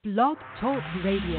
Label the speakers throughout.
Speaker 1: Blog Talk Radio.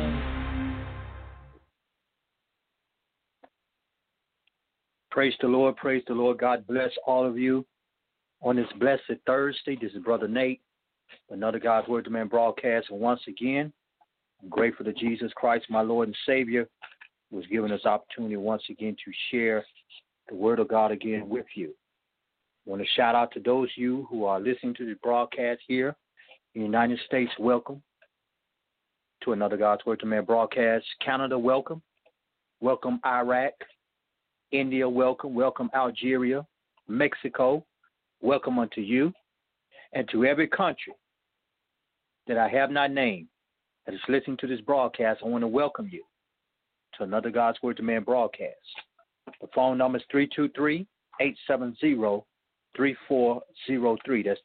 Speaker 2: Praise the Lord. Praise the Lord. God bless all of you on this blessed Thursday. This is Brother Nate, another God's Word to Man broadcast. And once again, I'm grateful to Jesus Christ, my Lord and Savior, who has given us opportunity once again to share the Word of God again with you. I want to shout out to those of you who are listening to the broadcast here in the United States. Welcome to another God's Word to Man broadcast. Canada, welcome. Welcome, Iraq. India, welcome. Welcome, Algeria. Mexico, welcome unto you. And to every country that I have not named that is listening to this broadcast, I want to welcome you to another God's Word to Man broadcast. The phone number is 323-870-3403. That's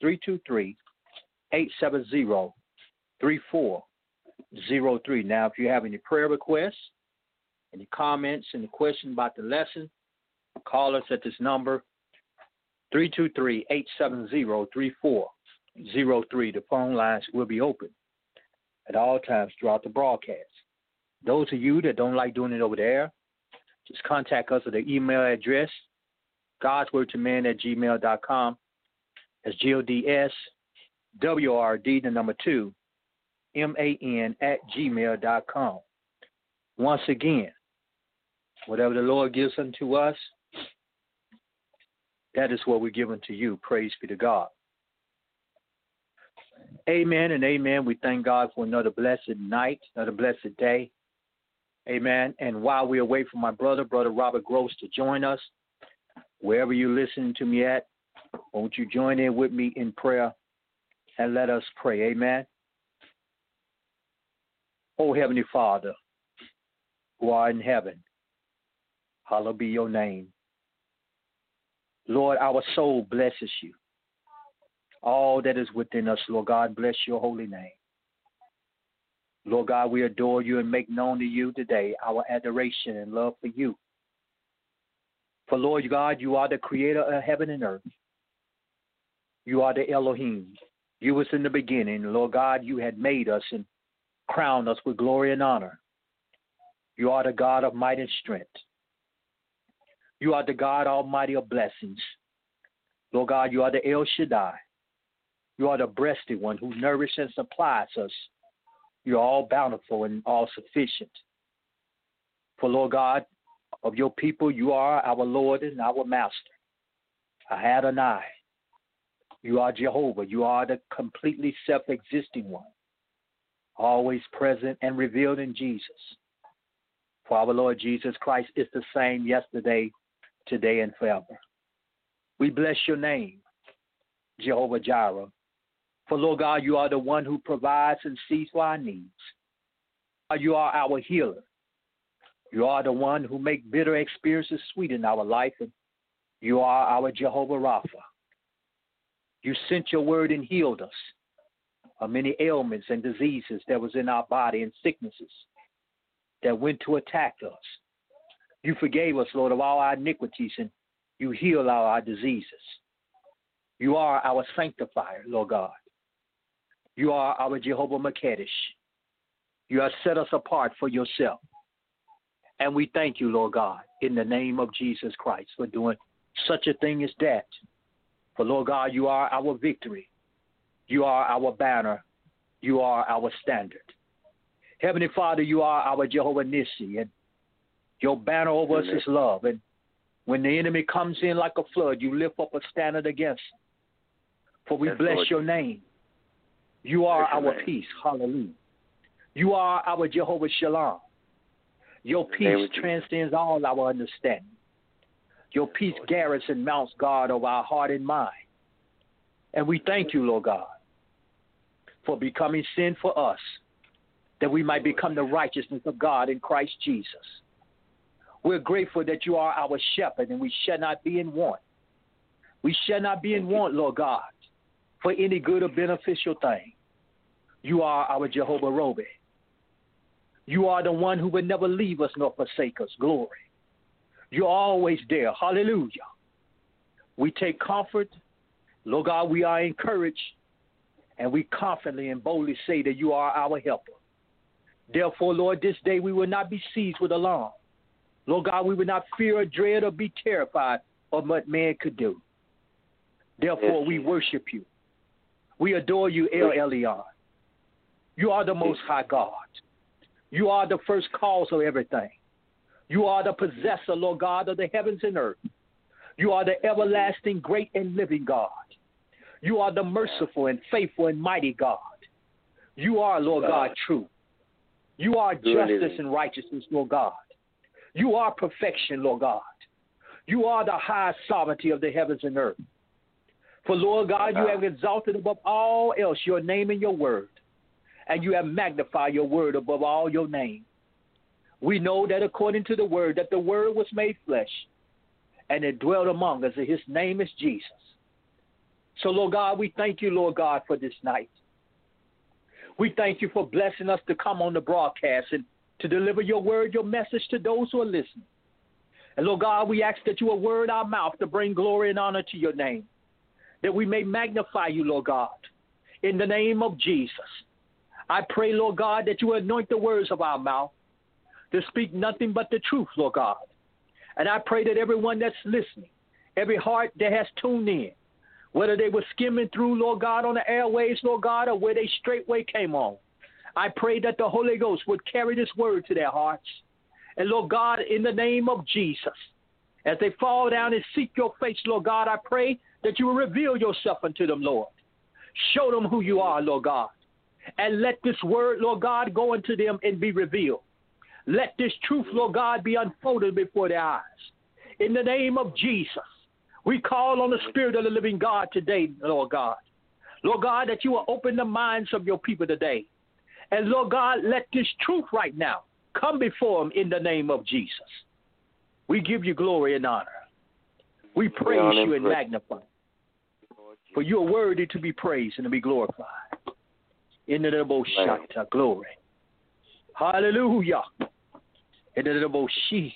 Speaker 2: 323-870-3403. Now, if you have any prayer requests, any comments, any questions about the lesson, call us at this number, 323-870-3403. The phone lines will be open at all times throughout the broadcast. Those of you that don't like doing it over there, just contact us at the email address, godswordtoman@gmail.com. That's GODSWRD, the number 2, MAN@gmail.com. Once again, whatever the Lord gives unto us, that is what we give unto you. Praise be to God. Amen and amen. We thank God for another blessed night, another blessed day. Amen. And while we're away from my brother Robert Gross, to join us, wherever you're listening to me at, won't you join in with me in prayer and let us pray. Amen. Oh, Heavenly Father, who art in heaven, hallowed be your name. Lord, our soul blesses you. All that is within us, Lord God, bless your holy name. Lord God, we adore you and make known to you today our adoration and love for you. For Lord God, you are the creator of heaven and earth. You are the Elohim. You was in the beginning. Lord God, you had made us and crowned us with glory and honor. You are the God of might and strength. You are the God Almighty of blessings. Lord God, you are the El Shaddai. You are the breasted one who nourishes and supplies us. You are all bountiful and all sufficient. For Lord God, of your people, you are our Lord and our Master. Adonai. You are Jehovah. You are the completely self-existing one, always present and revealed in Jesus. For our Lord Jesus Christ is the same yesterday, today, and forever. We bless your name, Jehovah Jireh. For Lord God, you are the one who provides and sees for our needs. You are our healer. You are the one who makes bitter experiences sweet in our life, and you are our Jehovah Rapha. You sent your word and healed us of many ailments and diseases that was in our body and sicknesses that went to attack us. You forgave us, Lord, of all our iniquities, and you healed our diseases. You are our sanctifier, Lord God. You are our Jehovah Makadesh. You have set us apart for yourself. And we thank you, Lord God, in the name of Jesus Christ, for doing such a thing as that. For, Lord God, you are our victory. You are our banner. You are our standard. Heavenly Father, you are our Jehovah Nissi, and your banner over us is love. And when the enemy comes in like a flood, you lift up a standard against him. For we bless Lord, your name. You are our peace. Hallelujah. You are our Jehovah Shalom. Your peace transcends all our understanding. Your peace garrison mounts guard over our heart and mind. And we thank you, Lord God, for becoming sin for us, that we might become the righteousness of God in Christ Jesus. We're grateful that you are our shepherd, and we shall not be in want. We shall not be in want, Lord God, for any good or beneficial thing. You are our Jehovah Robi. You are the one who would never leave us nor forsake us. Glory. You're always there. Hallelujah. We take comfort. Lord God, we are encouraged, and we confidently and boldly say that you are our helper. Therefore, Lord, this day we will not be seized with alarm. Lord God, we will not fear or dread or be terrified of what man could do. Therefore, we worship you. We adore you, El Elyon. You are the Most High God. You are the first cause of everything. You are the possessor, Lord God, of the heavens and earth. You are the everlasting, great, and living God. You are the merciful and faithful and mighty God. You are, Lord God, true. You are justice and righteousness, Lord God. You are perfection, Lord God. You are the high sovereignty of the heavens and earth. For, Lord God, you have exalted above all else your name and your word, and you have magnified your word above all your name. We know that according to the word, that the word was made flesh, and it dwelt among us, and his name is Jesus. So, Lord God, we thank you, Lord God, for this night. We thank you for blessing us to come on the broadcast and to deliver your word, your message to those who are listening. And, Lord God, we ask that you will word our mouth to bring glory and honor to your name, that we may magnify you, Lord God, in the name of Jesus. I pray, Lord God, that you will anoint the words of our mouth to speak nothing but the truth, Lord God. And I pray that everyone that's listening, every heart that has tuned in, whether they were skimming through, Lord God, on the airways, Lord God, or where they straightway came on, I pray that the Holy Ghost would carry this word to their hearts. And, Lord God, in the name of Jesus, as they fall down and seek your face, Lord God, I pray that you will reveal yourself unto them, Lord. Show them who you are, Lord God. And let this word, Lord God, go into them and be revealed. Let this truth, Lord God, be unfolded before their eyes. In the name of Jesus, we call on the Spirit of the living God today, Lord God. Lord God, that you will open the minds of your people today. And, Lord God, let this truth right now come before them in the name of Jesus. We give you glory and honor. We praise you and magnify. For you are worthy to be praised and to be glorified. In the name of Shata, glory. Hallelujah. In the name of She.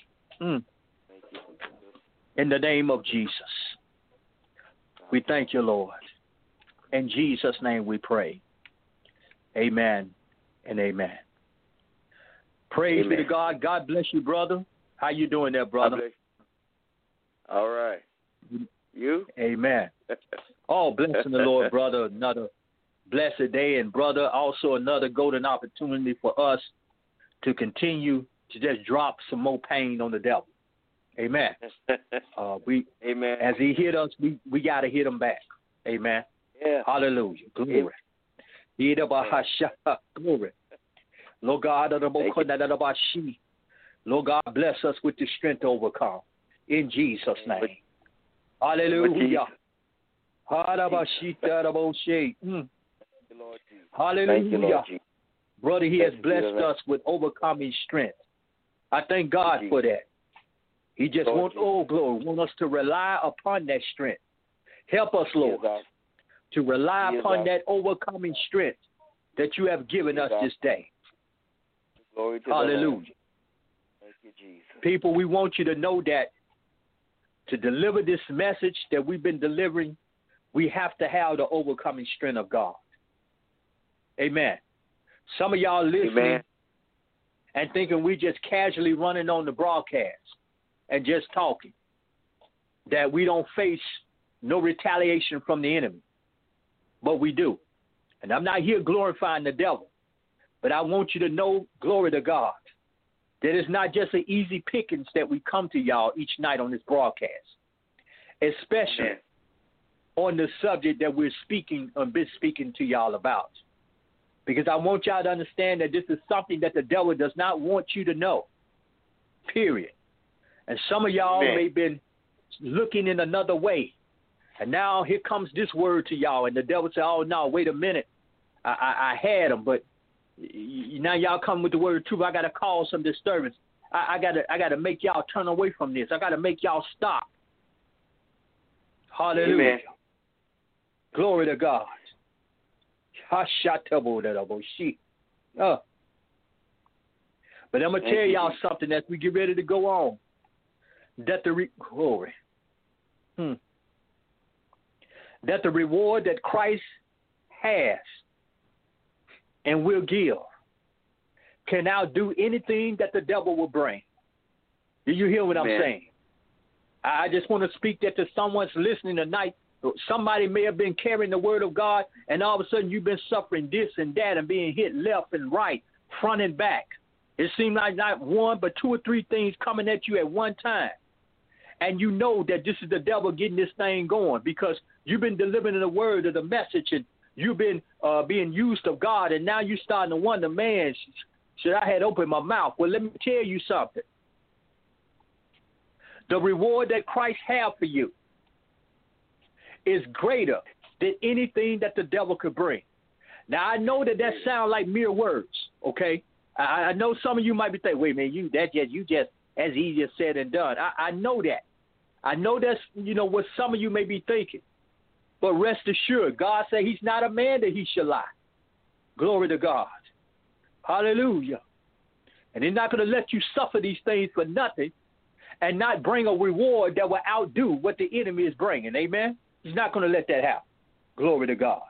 Speaker 2: In the name of Jesus. We thank you, Lord. In Jesus' name we pray. Amen and amen. Praise be to God. God bless you, brother. How you doing there, brother?
Speaker 1: All right. You?
Speaker 2: Amen. Oh, blessing the Lord, brother. Another blessed day. And, brother, also another golden opportunity for us to continue to just drop some more pain on the devil. Amen.
Speaker 1: Amen.
Speaker 2: As he hit us, we got to hit him back. Amen.
Speaker 1: Yeah.
Speaker 2: Hallelujah. Glory. Glory. Lord God, Lord God, bless us with the strength to overcome. In Jesus' name. Hallelujah. Hallelujah. Brother, he has blessed us with overcoming strength. I thank God for that. He just wants, glory, want us to rely upon that strength. Help us, Lord, to rely upon that overcoming strength that you have given us this day.
Speaker 1: Glory to
Speaker 2: hallelujah.
Speaker 1: Thank you, Jesus.
Speaker 2: People, we want you to know that to deliver this message that we've been delivering, we have to have the overcoming strength of God. Amen. Some of y'all listening and thinking we just casually running on the broadcast and just talking, that we don't face no retaliation from the enemy. But we do. And I'm not here glorifying the devil, but I want you to know, glory to God, that it's not just an easy pickings that we come to y'all each night on this broadcast, especially on the subject that we're speaking or been speaking to y'all about. Because I want y'all to understand that this is something that the devil does not want you to know, period. And some of y'all may have been looking in another way. And now here comes this word to y'all. And the devil said, oh, no, wait a minute. I had him, but now y'all come with the word of truth. I got to cause some disturbance. I got to make y'all turn away from this. I got to make y'all stop. Hallelujah. Amen. Glory to God. But I'm going to tell y'all something as we get ready to go on. That the that the reward that Christ has and will give can outdo anything that the devil will bring. Do you hear what I'm saying? I just want to speak that to someone's listening tonight. Somebody may have been carrying the word of God, and all of a sudden you've been suffering this and that and being hit left and right, front and back. It seems like not one, but two or three things coming at you at one time. And you know that this is the devil getting this thing going because you've been delivering the word of the message and you've been being used of God, and now you're starting to wonder, man, should I had opened my mouth? Well, let me tell you something. The reward that Christ has for you is greater than anything that the devil could bring. Now, I know that sounds like mere words, okay? I know some of you might be thinking, wait a minute, you just as easy as said and done. I know that. I know that's, what some of you may be thinking. But rest assured, God said he's not a man that he shall lie. Glory to God. Hallelujah. And he's not going to let you suffer these things for nothing and not bring a reward that will outdo what the enemy is bringing. Amen? He's not going to let that happen. Glory to God.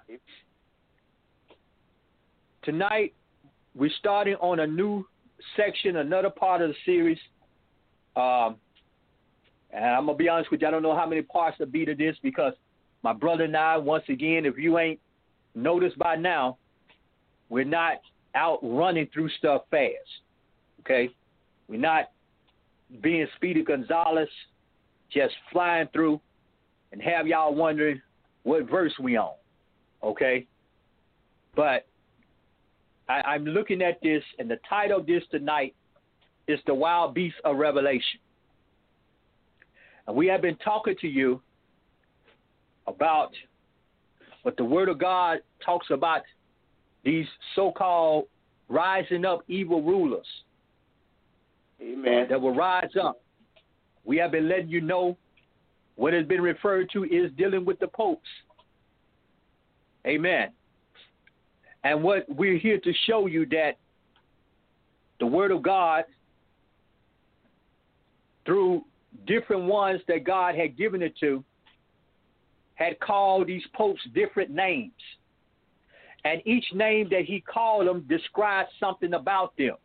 Speaker 2: Tonight, we're starting on a new section, another part of the series. And I'm going to be honest with you, I don't know how many parts to be to this because my brother and I, once again, if you ain't noticed by now, we're not out running through stuff fast. Okay? We're not being Speedy Gonzalez, just flying through and have y'all wondering what verse we on. Okay? But I'm looking at this, and the title of this tonight is The Wild Beasts of Revelation. And we have been talking to you about what the Word of God talks about these so-called rising up evil rulers.
Speaker 1: Amen.
Speaker 2: That will rise up. We have been letting you know what has been referred to is dealing with the popes. Amen. And what we're here to show you that the Word of God, through different ones that God had given it to, had called these popes different names. And each name that he called them describes something about them.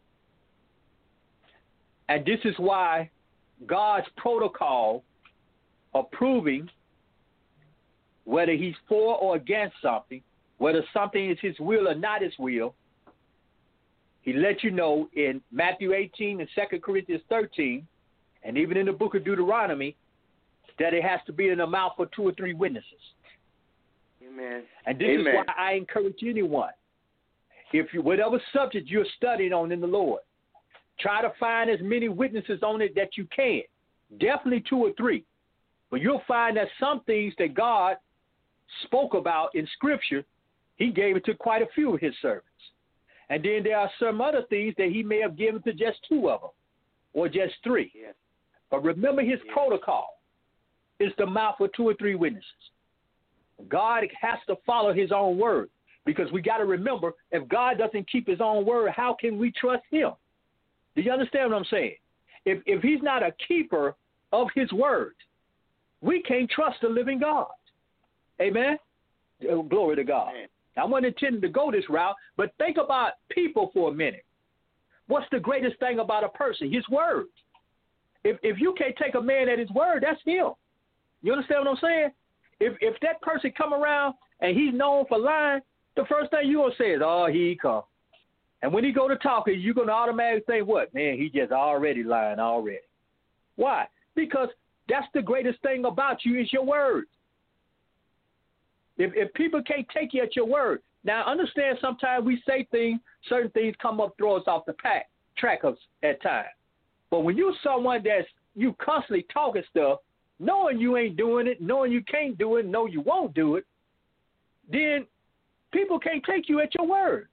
Speaker 2: And this is why God's protocol of proving whether he's for or against something, whether something is his will or not his will, he let you know in Matthew 18 and 2 Corinthians 13, and even in the book of Deuteronomy, that it has to be in the mouth of two or three witnesses.
Speaker 1: Amen.
Speaker 2: And this is why I encourage anyone, if you, whatever subject you're studying on in the Lord, try to find as many witnesses on it that you can. Definitely two or three. But you'll find that some things that God spoke about in Scripture, he gave it to quite a few of his servants. And then there are some other things that he may have given to just two of them or just three.
Speaker 1: Yeah.
Speaker 2: But remember his protocol is the mouth of two or three witnesses. God has to follow his own word because we got to remember, if God doesn't keep his own word, how can we trust him? Do you understand what I'm saying? If he's not a keeper of his word, we can't trust the living God. Amen? Glory to God. Amen. I wasn't intending to go this route, but think about people for a minute. What's the greatest thing about a person? His word. If you can't take a man at his word, that's him. You understand what I'm saying? If that person come around and he's known for lying, the first thing you're going to say is, oh, here he come. And when he go to talking, you're going to automatically think, what? Man, he just already lying already. Why? Because that's the greatest thing about you is your word. If people can't take you at your word. Now, understand sometimes we say things, certain things come up, throw us off the track at times. But when you're someone that's you constantly talking stuff, knowing you ain't doing it, knowing you can't do it, know you won't do it, then people can't take you at your word.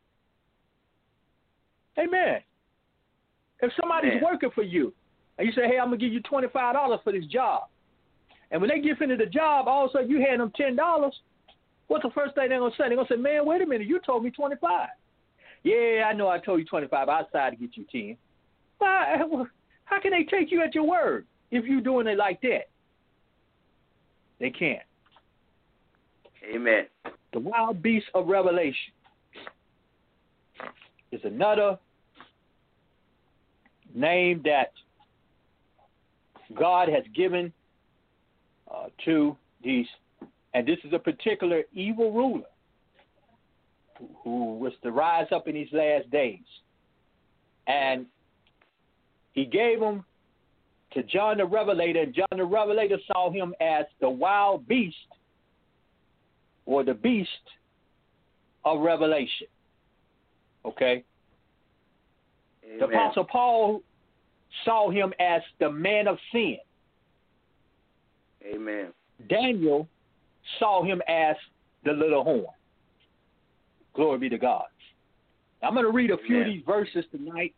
Speaker 2: Amen. If somebody's working for you and you say, hey, I'm going to give you $25 for this job, and when they get into the job, all of a sudden you hand them $10, what's the first thing they're going to say? They're going to say, man, wait a minute, you told me 25. Yeah, I know I told you 25. I decided to get you 10. How can they take you at your word if you're doing it like that? They can't.
Speaker 1: Amen.
Speaker 2: The wild beast of Revelation is another name that God has given to these, and this is a particular evil ruler who was to rise up in these last days. And he gave them to John the Revelator, and John the Revelator saw him as the wild beast, or the beast of Revelation. Okay?
Speaker 1: Amen.
Speaker 2: The Apostle Paul saw him as the man of sin.
Speaker 1: Amen.
Speaker 2: Daniel saw him as the little horn. Glory be to God. I'm going to read a few of these verses tonight.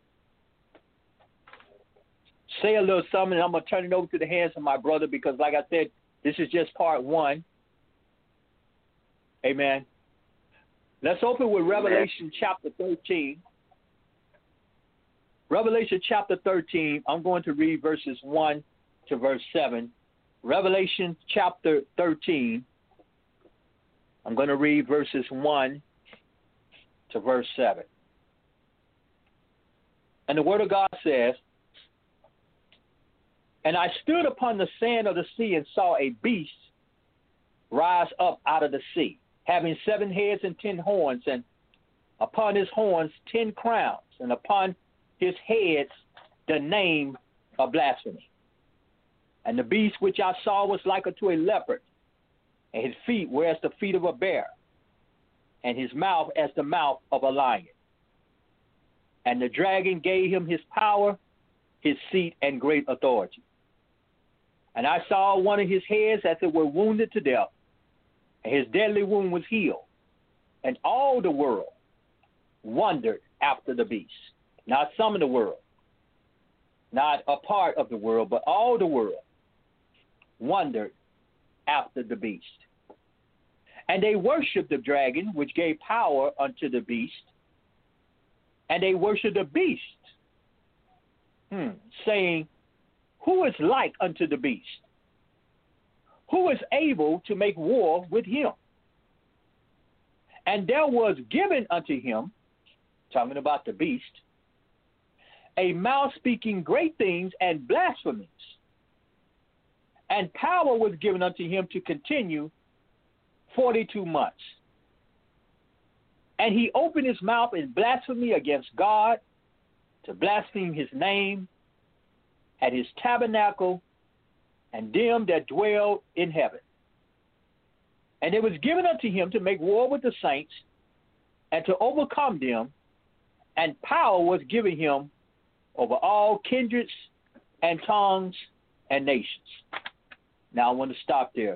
Speaker 2: Say a little something, and I'm going to turn it over to the hands of my brother because, like I said, this is just part one. Amen. Let's open with Revelation chapter 13. Revelation chapter 13, I'm going to read verses 1 to verse 7. Revelation chapter 13, I'm going to read verses 1 to verse 7. And the word of God says, "And I stood upon the sand of the sea and saw a beast rise up out of the sea, having 7 heads and 10 horns, and upon his horns 10 crowns, and upon his heads the name of blasphemy. And the beast which I saw was like unto a leopard, and his feet were as the feet of a bear, and his mouth as the mouth of a lion. And the dragon gave him his power, his seat, and great authority. And I saw one of his heads as it were wounded to death, and his deadly wound was healed. And all the world wondered after the beast." Not some of the world, not a part of the world, but all the world wondered after the beast. And they worshipped the dragon, which gave power unto the beast. And they worshipped the beast, saying, "Who is like unto the beast? Who is able to make war with him?" And there was given unto him, talking about the beast, a mouth speaking great things and blasphemies. And power was given unto him to continue 42 months. And he opened his mouth in blasphemy against God, to blaspheme his name, and his tabernacle, and them that dwell in heaven. And it was given unto him to make war with the saints, and to overcome them, and power was given him over all kindreds and tongues and nations. Now I want to stop there.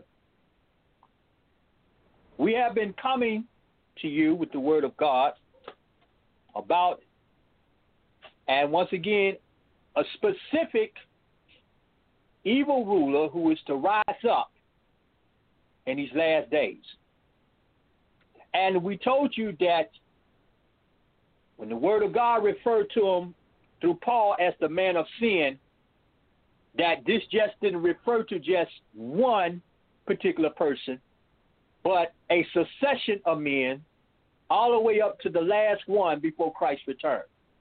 Speaker 2: We have been coming to you with the word of God about, and once again, a specific evil ruler who is to rise up in these last days. And we told you that when the word of God referred to him through Paul as the man of sin, that this just didn't refer to just one particular person, but a succession of men all the way up to the last one before Christ's return.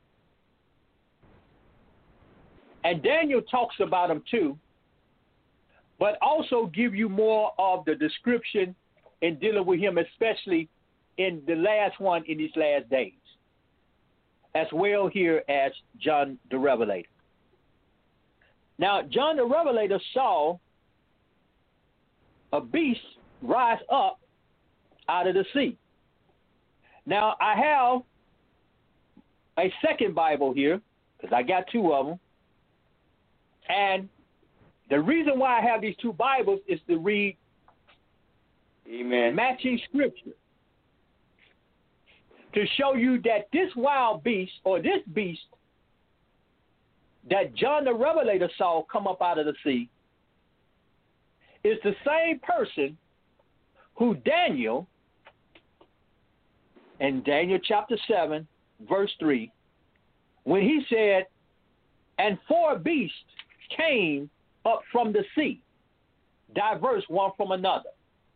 Speaker 2: And Daniel talks about him too, but also give you more of the description in dealing with him, especially in the last one in these last days, as well here as John the Revelator. Now, John the Revelator saw a beast rise up out of the sea. Now, I have a second Bible here, because I got two of them. And the reason why I have these two Bibles is to read matching scripture, to show you that this wild beast, or this beast that John the Revelator saw come up out of the sea, is the same person who Daniel, in Daniel chapter 7, verse 3, when he said, "And 4 beasts came up from the sea, diverse one from another."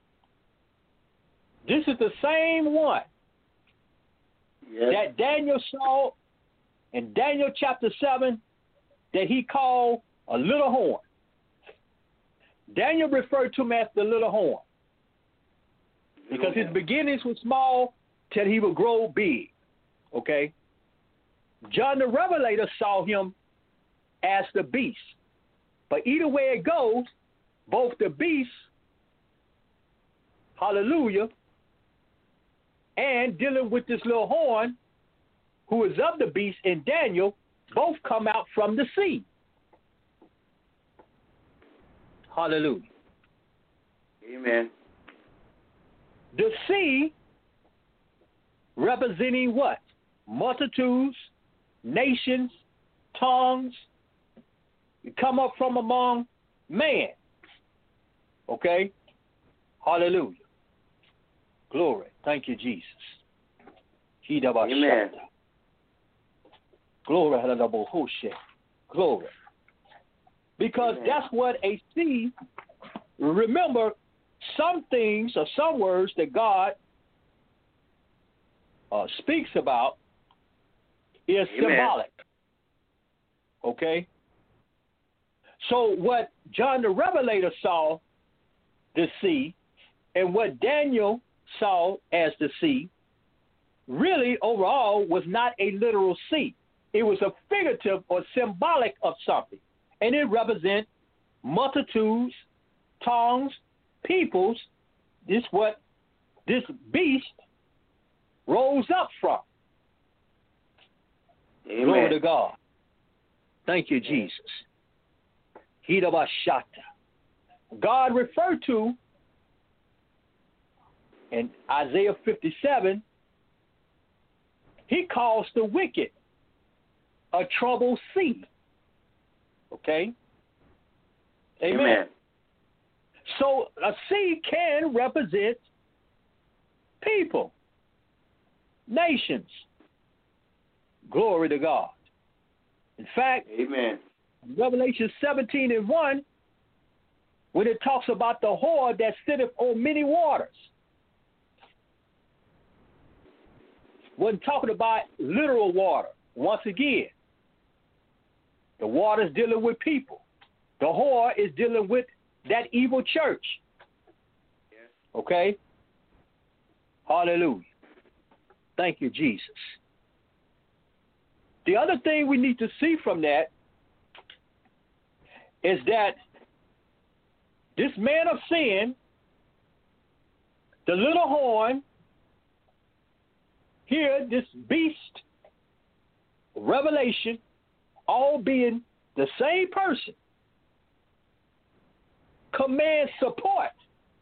Speaker 2: This is the same one that Daniel saw in Daniel chapter 7, that he called a little horn. Daniel referred to him as the little horn because his beginnings were small till he would grow big. Okay? John the Revelator saw him as the beast. But either way it goes, both the beast, hallelujah, and dealing with this little horn, who is of the beast in Daniel, both come out from the sea. Hallelujah.
Speaker 1: Amen.
Speaker 2: The sea representing what? Multitudes, nations, tongues, come up from among man. Okay? Hallelujah. Glory. Thank you, Jesus.
Speaker 1: Amen.
Speaker 2: Glory. Glory. Because
Speaker 1: Amen.
Speaker 2: that's what a sea, remember, some things or some words that God speaks about is
Speaker 1: Amen.
Speaker 2: symbolic. Okay? So what John the Revelator saw, the sea, and what Daniel saw as the sea, really overall was not a literal sea. It was a figurative or symbolic of something. And it represents multitudes, tongues, peoples. This is what this beast rose up from.
Speaker 1: Amen.
Speaker 2: Glory to God. Thank you, Jesus. Hidabashata. God referred to in Isaiah 57, he calls the wicked a troubled sea. Okay? Amen.
Speaker 1: Amen.
Speaker 2: So a sea can represent people, nations. Glory to God. In fact,
Speaker 1: Amen.
Speaker 2: Revelation 17:1, when it talks about the whore that sitteth on many waters, wasn't talking about literal water. Once again, the water is dealing with people. The whore is dealing with that evil church. Okay? Hallelujah. Thank you, Jesus. The other thing we need to see from that is that this man of sin, the little horn, here, this beast, Revelation, all being the same person, commands support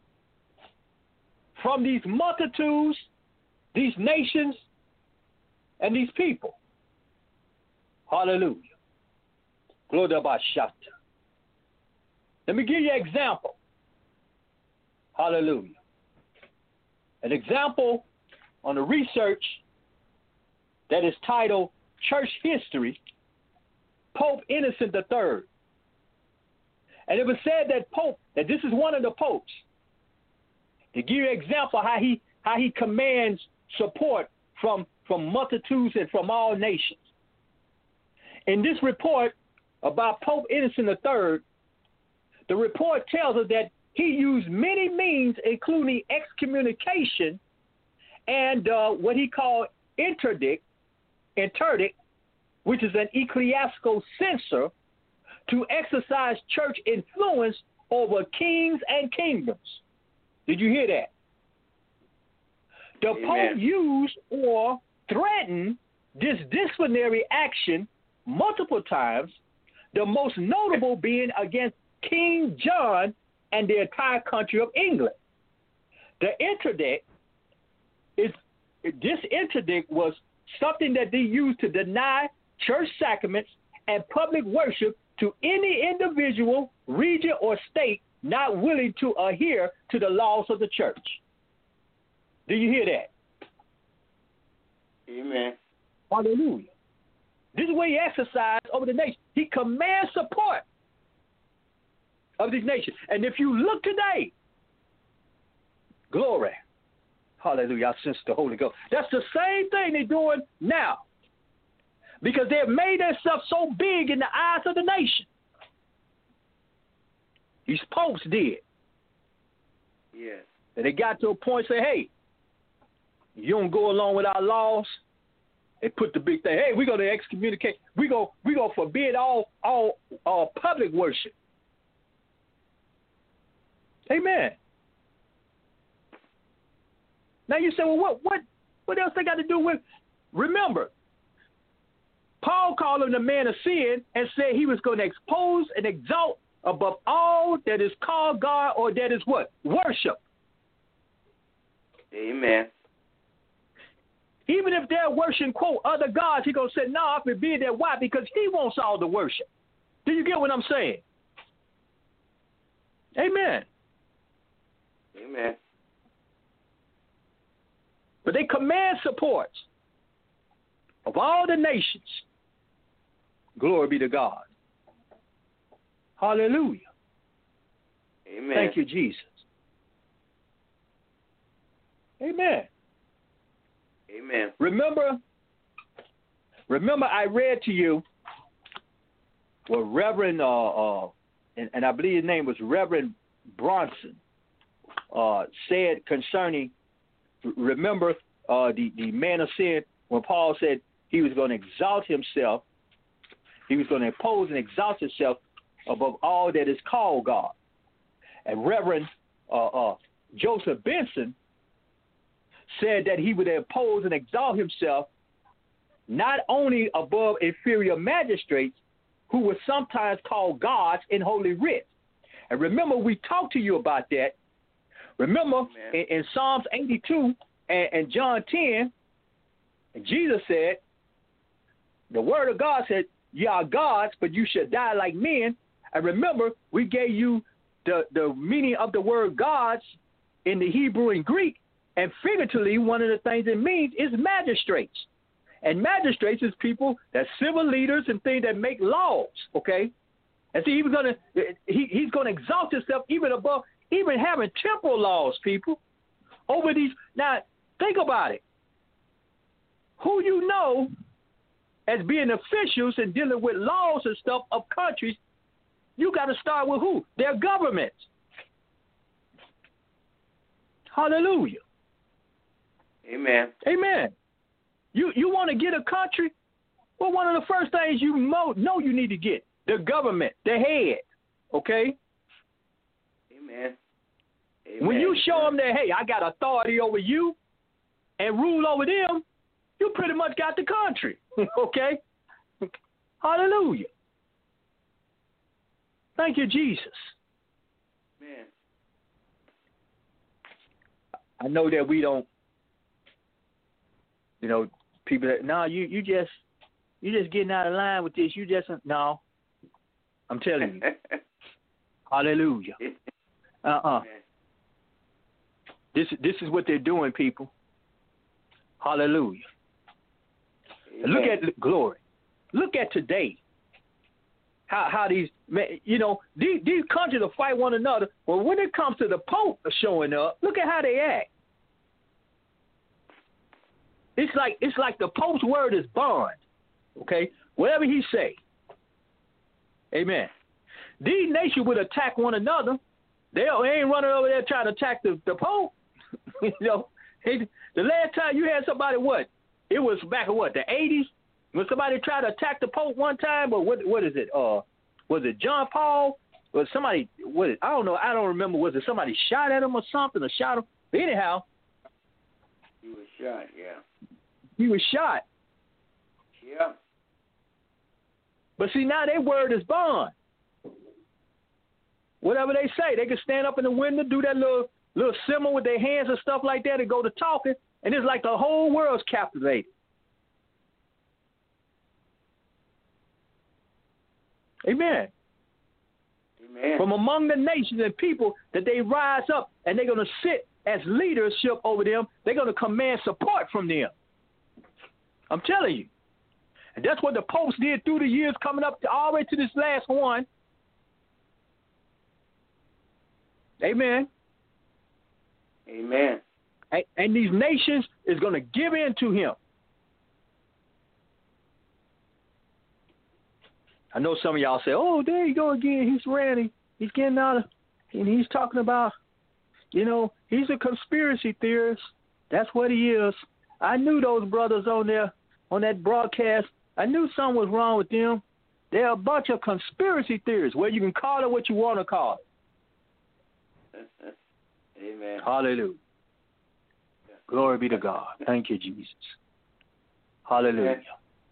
Speaker 2: from these multitudes, these nations, and these people. Hallelujah. Glory to God. Let me give you an example. Hallelujah. An example on the research that is titled Church History, Pope Innocent III. And it was said that this is one of the popes. To give you an example how he commands support from multitudes and from all nations. In this report about Pope Innocent III, the report tells us that he used many means, including excommunication and what he called interdict, which is an ecclesiastical censor, to exercise church influence over kings and kingdoms. Did you hear that? The
Speaker 1: Amen.
Speaker 2: Pope used or threatened this disciplinary action multiple times, the most notable being against King John and the entire country of England. The interdict was something that they used to deny church sacraments and public worship to any individual, region, or state not willing to adhere to the laws of the church. Do you hear that?
Speaker 1: Amen.
Speaker 2: Hallelujah. This is where he exercised over the nation. He commands support of these nations. And if you look today, glory, hallelujah, I sense the Holy Ghost. That's the same thing they're doing now. because they have made themselves so big in the eyes of the nation. These popes did.
Speaker 1: Yes.
Speaker 2: And they got to a point say, hey, you don't go along with our laws. They put the big thing, hey, we're going to excommunicate. We're going to forbid all public worship. Amen. Now you say, well, what else they got to do with? Remember, Paul called him the man of sin and said he was going to expose and exalt above all that is called God or that is what? Worship.
Speaker 1: Amen.
Speaker 2: Even if they're worshiping, quote, other gods, he's going to say, no, I forbid that. Why? Because he wants all the worship. Do you get what I'm saying? Amen.
Speaker 1: Amen.
Speaker 2: But they command support of all the nations. Glory be to God. Hallelujah.
Speaker 1: Amen.
Speaker 2: Thank you, Jesus. Amen.
Speaker 1: Amen.
Speaker 2: Remember I read to you what Reverend, and I believe his name was Reverend Bronson, said concerning, remember the man of sin, when Paul said he was going to exalt himself, he was going to impose and exalt himself above all that is called God. And Reverend Joseph Benson said that he would impose and exalt himself not only above inferior magistrates who were sometimes called gods in Holy Writ. And remember, we talked to you about that. Remember, in Psalms 82 and John 10, Jesus said, the word of God said, you are gods, but you should die like men. And remember, we gave you the meaning of the word gods in the Hebrew and Greek. And figuratively, one of the things it means is magistrates. And magistrates is people that's civil leaders and things that make laws, okay? And so he's gonna exalt himself even above, even having temporal laws, people, over these. Now, think about it. Who you know as being officials and dealing with laws and stuff of countries, you got to start with who? Their governments. Hallelujah.
Speaker 1: Amen.
Speaker 2: Amen. You want to get a country? Well, one of the first things you know you need to get, the government, the head, okay?
Speaker 1: Amen.
Speaker 2: When you show them that, hey, I got authority over you and rule over them, you pretty much got the country, okay? Hallelujah. Thank you, Jesus.
Speaker 1: Man.
Speaker 2: I know that we don't, people that, no, you just getting out of line with this. No, I'm telling you. Hallelujah. This is what they're doing, people. Hallelujah. Amen. Look at glory. Look at today. How these countries will fight one another. Well, when it comes to the Pope showing up, look at how they act. It's like the Pope's word is bond. Okay? Whatever he say. Amen. These nations would attack one another. They ain't running over there trying to attack the Pope. The last time you had somebody, it was back in the 80s, when somebody tried to attack the Pope one time, or what is it? Was it John Paul? Was somebody? I don't know. I don't remember. Was it somebody shot at him or something, or shot him? But anyhow,
Speaker 1: he was shot. Yeah.
Speaker 2: He was shot.
Speaker 1: Yeah.
Speaker 2: But see, now their word is bond. Whatever they say, they can stand up in the window, do that little symbol with their hands and stuff like that, and go to talking, and it's like the whole world's captivated. Amen.
Speaker 1: Amen.
Speaker 2: From among the nations and people that they rise up, and they're going to sit as leadership over them. They're going to command support from them. I'm telling you. And that's what the popes did through the years, coming up all the way to this last one. Amen.
Speaker 1: Amen.
Speaker 2: And these nations is going to give in to him. I know some of y'all say, oh, there you go again. He's ranting. He's getting out of, and he's talking about, he's a conspiracy theorist. That's what he is. I knew those brothers on there, on that broadcast. I knew something was wrong with them. They're a bunch of conspiracy theorists. Well, you can call it what you want to call
Speaker 1: it. Amen.
Speaker 2: Hallelujah. Yeah. Glory be to God. Thank you, Jesus. Hallelujah. Amen.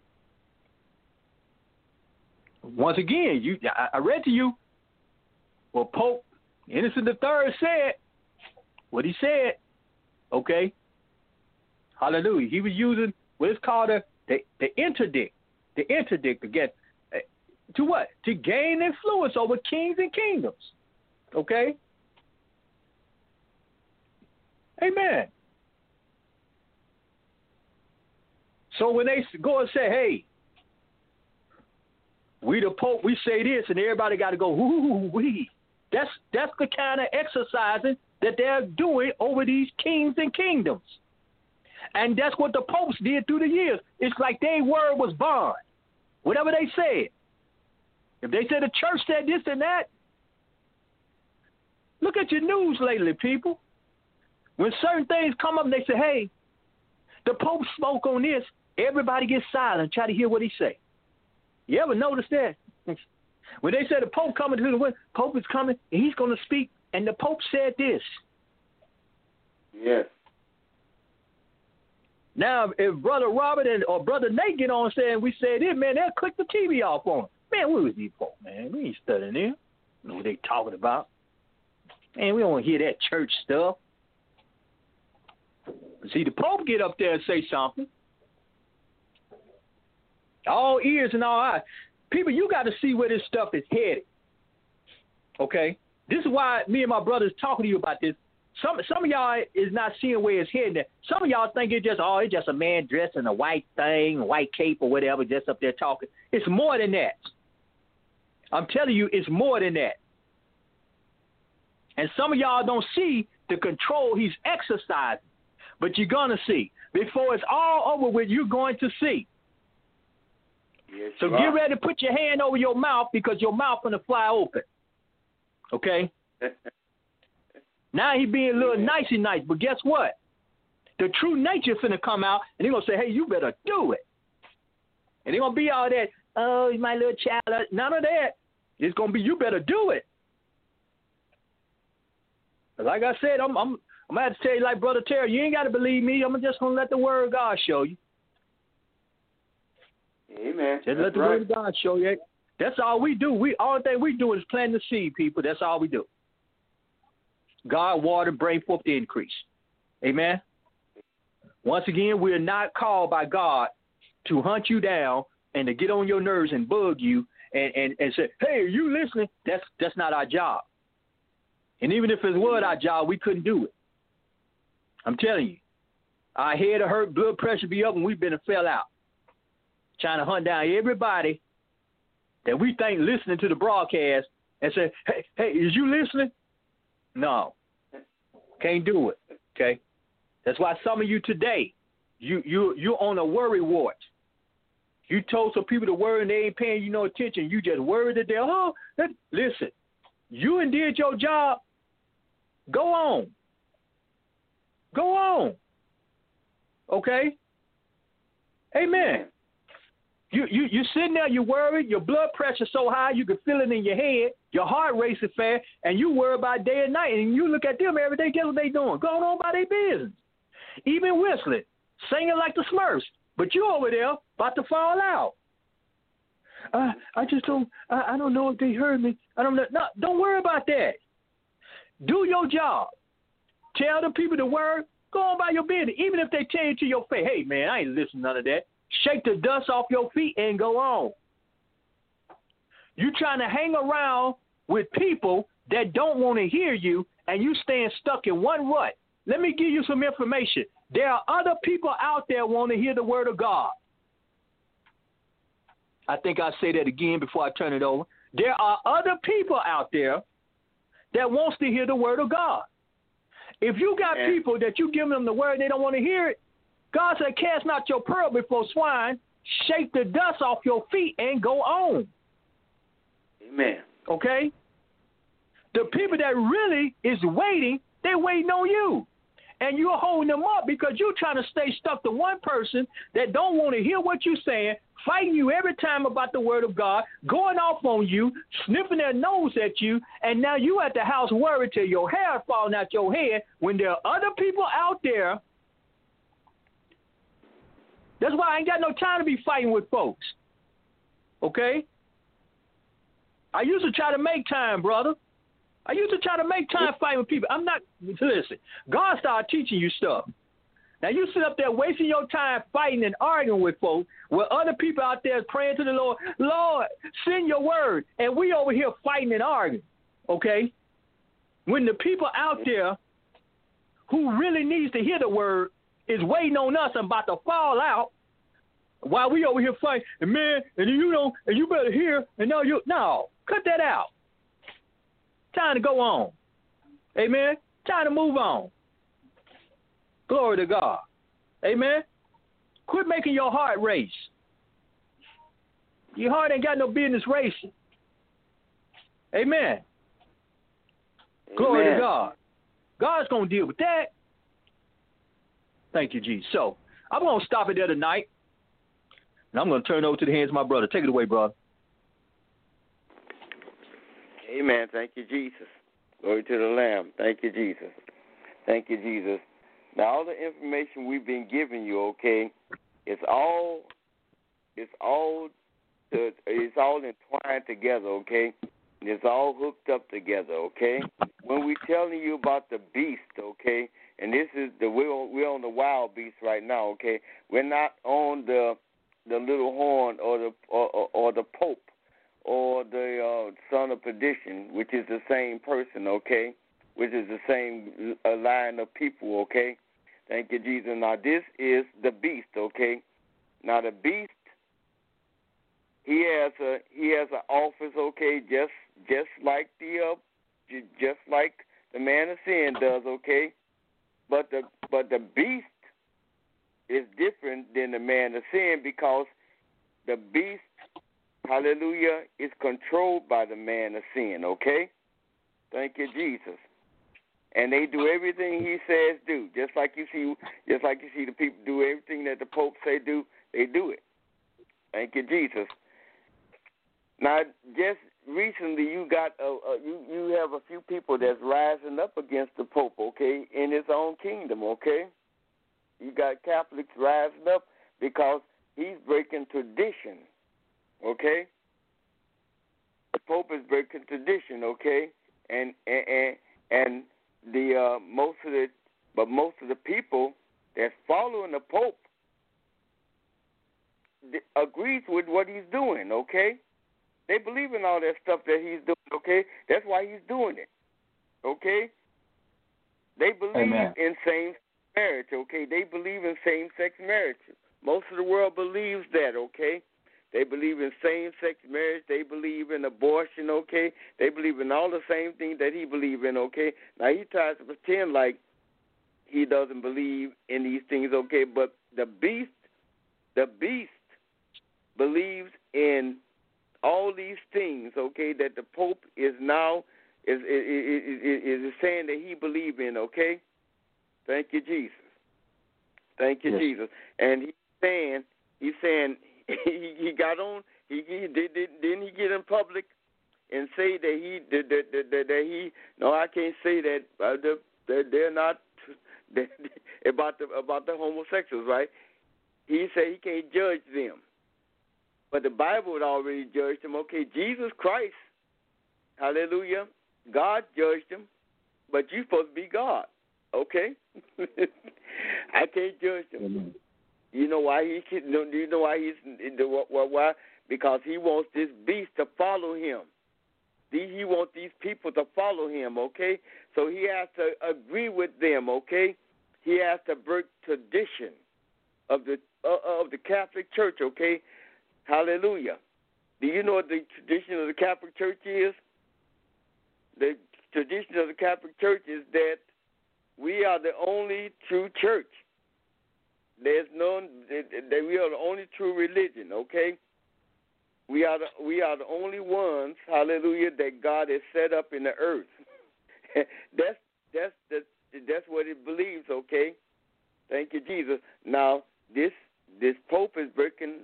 Speaker 2: Once again, I read to you what Pope Innocent III said, what he said, okay? Hallelujah. He was using what is called the interdict. The interdict again. To what? To gain influence over kings and kingdoms. Okay? Amen. So when they go and say, hey, we the Pope, we say this, and everybody got to go, ooh-wee. That's the kind of exercising that they're doing over these kings and kingdoms. And that's what the popes did through the years. It's like their word was bond. Whatever they said. If they said the church said this and that, look at your news lately, people. When certain things come up and they say, hey, the Pope spoke on this, everybody gets silent, try to hear what he say. You ever notice that? When they said the Pope coming to the window, Pope is coming, and he's going to speak, and the Pope said this.
Speaker 1: Yes.
Speaker 2: Now, if Brother Robert or Brother Nate get on saying we said this, man, they'll click the TV off on him. Man, where was these folk, man? We ain't studying them. You know what they talking about. Man, we don't want to hear that church stuff. See, the Pope get up there and say something. All ears and all eyes. People, you got to see where this stuff is headed. Okay? This is why me and my brothers talking to you about this. Some of y'all is not seeing where it's heading. Some of y'all think it's just a man dressed in a white thing, a white cape or whatever, just up there talking. It's more than that. I'm telling you, it's more than that. And some of y'all don't see the control he's exercising. But you're going to see. Before it's all over with, you're going to see.
Speaker 1: Yes,
Speaker 2: so get ready to put your hand over your mouth because your mouth going to fly open. Okay? Now he being a little nicey nice, but guess what? The true nature finna come out, and they're going to say, hey, you better do it. And they're going to be all that, oh, my little child. None of that. It's going to be, you better do it. Like I said, I'm going to have to tell you like Brother Terry, you ain't got to believe me. I'm just going to let the word of God show you.
Speaker 1: Amen.
Speaker 2: Just let the word of God show you. That's all we do. All thing we do is plant the seed, people. That's all we do. God, water, bring forth the increase. Amen? Once again, we are not called by God to hunt you down and to get on your nerves and bug you and say, hey, are you listening? That's not our job. And even if it was our job, we couldn't do it. I'm telling you. Our head will hurt, blood pressure be up, and we've been and fell out. Trying to hunt down everybody that we think listening to the broadcast and say, hey, is you listening? No. Can't do it. Okay? That's why some of you today, you're on a worry wart. You told some people to worry and they ain't paying you no attention. You just worried that listen, you and did your job. Go on. Go on. Okay? Amen. You sitting there, you worried, your blood pressure so high you can feel it in your head, your heart racing fast, and you worry about day and night, and you look at them every day, guess what they doing? Going on by their business. Even whistling, singing like the Smurfs, but you over there about to fall out. I don't know if they heard me. I don't know. No, don't worry about that. Do your job. Tell the people the word, go on by your business. Even if they tell you to your face, hey, man, I ain't listening to none of that. Shake the dust off your feet and go on. You trying to hang around with people that don't want to hear you, and you staying stuck in one rut. Let me give you some information. There are other people out there want to hear the word of God. I think I'll say that again before I turn it over. There are other people out there that wants to hear the word of God. If you got people that you give them the word, they don't want to hear it, God said, cast not your pearl before swine, shake the dust off your feet and go on.
Speaker 1: Amen.
Speaker 2: Okay? The people that really is waiting, they're waiting on you. And you're holding them up because you're trying to stay stuck to one person that don't want to hear what you're saying, fighting you every time about the word of God, going off on you, sniffing their nose at you, and now you at the house worried till your hair falling out your head when there are other people out there. That's why I ain't got no time to be fighting with folks. Okay? I used to try to make time, brother. I used to try to make time fighting with people. Listen, God started teaching you stuff. Now you sit up there wasting your time fighting and arguing with folks where other people out there praying to the Lord, Lord, send your word. And we over here fighting and arguing, okay? When the people out there who really needs to hear the word is waiting on us and about to fall out while we over here fighting, and man, and you better hear, and no, cut that out. Time to go on. Amen. Time to move on. Glory to God. Amen. Quit making your heart race. Your heart ain't got no business racing. Amen. Glory to God. God's going to deal with that. Thank you, Jesus. So, I'm going to stop it there tonight. And I'm going to turn it over to the hands of my brother. Take it away, brother.
Speaker 1: Amen. Thank you, Jesus. Glory to the Lamb. Thank you, Jesus. Thank you, Jesus. Now, all the information we've been giving you, okay, it's all entwined together, okay? It's all hooked up together, okay? When we're telling you about the beast, okay, and this is we're on the wild beast right now, okay? We're not on the little horn or the Pope or the son of perdition, which is the same person, okay? Which is the same line of people, okay? Thank you, Jesus. Now, this is the beast, okay? Now, the beast, he has an office, okay, just like the man of sin does, okay? But the beast is different than the man of sin because the beast, hallelujah, is controlled by the man of sin, okay? Thank you, Jesus. And they do everything he says do. Just like you see the people do everything that the Pope say do, they do it. Thank you, Jesus. Now, just recently, you got you have a few people that's rising up against the Pope, okay, in his own kingdom, okay? You got Catholics rising up because he's breaking tradition, okay? The Pope is breaking tradition, okay, and the most of the people that's following the Pope agrees with what he's doing, okay? They believe in all that stuff that he's doing, okay? That's why he's doing it, okay? They believe in same-sex marriage, okay? They believe in same-sex marriage. Most of the world believes that, okay? They believe in same-sex marriage. They believe in abortion, okay? They believe in all the same things that he believes in, okay? Now, he tries to pretend like he doesn't believe in these things, okay? But the beast believes in all these things, okay, that the Pope is now is saying that he believes in, okay? Thank you, Jesus. Thank you, Jesus. And he's saying he got on. Didn't he get in public and say that he no, I can't say that they're not about the homosexuals, right? He said he can't judge them. But the Bible had already judged him. Okay, Jesus Christ, hallelujah, God judged him, but you're supposed to be God, okay? I can't judge him.
Speaker 2: Amen.
Speaker 1: You know why why? Because he wants this beast to follow him. He wants these people to follow him, okay? So he has to agree with them, okay? He has to break tradition of the Catholic Church, okay? Hallelujah. Do you know what the tradition of the Catholic Church is? The tradition of the Catholic Church is that we are the only true church. There's none. That we are the only true religion. Okay. We are the only ones, hallelujah, that God has set up in the earth. That's what it believes, okay? Thank you, Jesus. Now, this Pope is breaking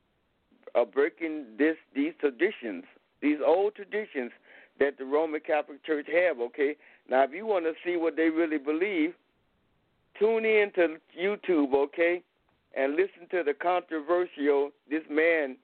Speaker 1: these traditions, these old traditions that the Roman Catholic Church have, okay? Now, if you want to see what they really believe, tune in to YouTube, okay, and listen to the controversial this man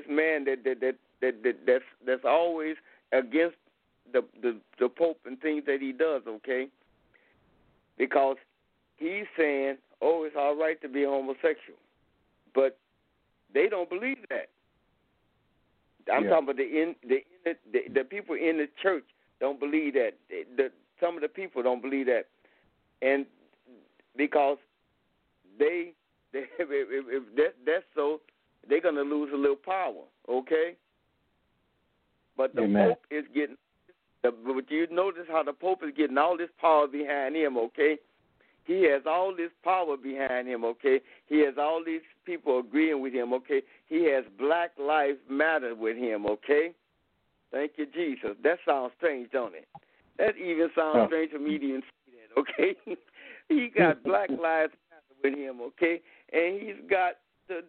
Speaker 1: that's always against the Pope and things that he does, okay? Because he's saying, oh, it's all right to be homosexual, but they don't believe that. I'm talking about the people in the church don't believe that. Some of the people don't believe that, and because if that's so, they're gonna lose a little power, okay? But the
Speaker 2: Amen.
Speaker 1: Pope is getting. But you notice how the Pope is getting all this power behind him, okay? He has all this power behind him, okay? He has all these people agreeing with him, okay? He has Black Lives Matter with him, okay? Thank you, Jesus. That sounds strange, don't it? That even sounds strange for me to even say that, okay? He got Black Lives Matter with him, okay? And he's got the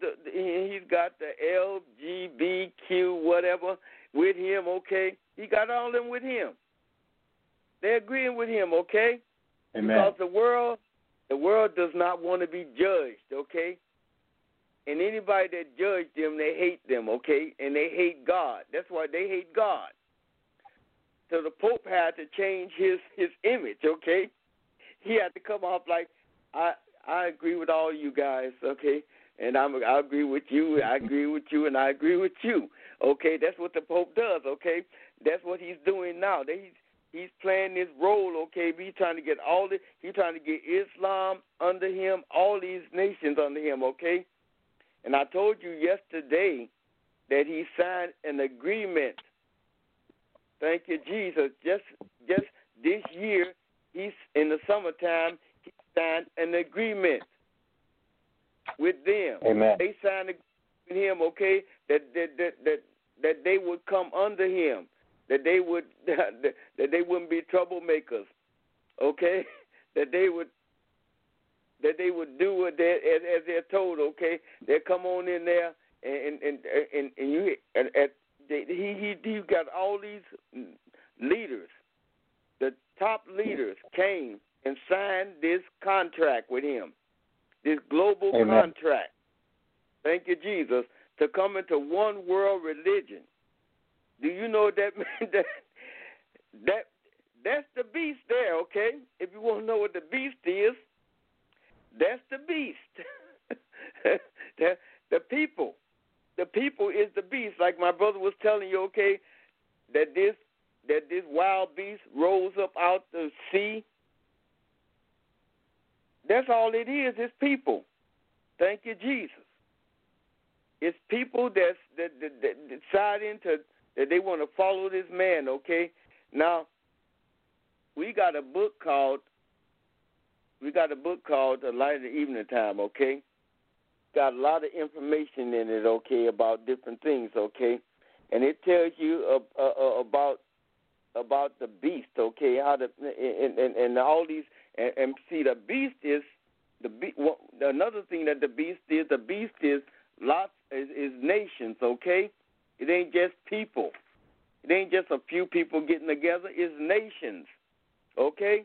Speaker 1: LGBTQ whatever with him, okay? He got all of them with him. They're agreeing with him, okay?
Speaker 2: Amen.
Speaker 1: Because the world does not want to be judged, okay? And anybody that judged them, they hate them, okay? And they hate God. That's why they hate God. So the Pope had to change his image, okay? He had to come off like, I agree with all you guys, okay? And I agree with you, I agree with you, and I agree with you, okay? That's what the Pope does, okay? That's what he's doing now. He's playing this role, okay? He's trying to get he's trying to get Islam under him, all these nations under him, okay? And I told you yesterday that he signed an agreement. Thank you, Jesus. Just this year, he's in the summertime, he signed an agreement with them.
Speaker 2: Amen.
Speaker 1: They signed an agreement with him, okay, that they would come under him. That they wouldn't be troublemakers, okay? That they would do what as they're told, okay? They come on in there he got all these leaders. The top leaders came and signed this contract with him, this global contract. Thank you, Jesus, to come into one world religion. Do you know that's the beast there, okay? If you want to know what the beast is, that's the beast. The people is the beast. Like my brother was telling you, okay, that this wild beast rose up out the sea. That's all it is. It's people. Thank you, Jesus. It's people that decide that they want to follow this man, okay? Now, we got a book called The Light of the Evening Time, okay? Got a lot of information in it, okay, about different things, okay? And it tells you about the beast, okay? How and all these and see the beast is another thing that the beast is is nations, okay? It ain't just people. It ain't just a few people getting together. It's nations, okay?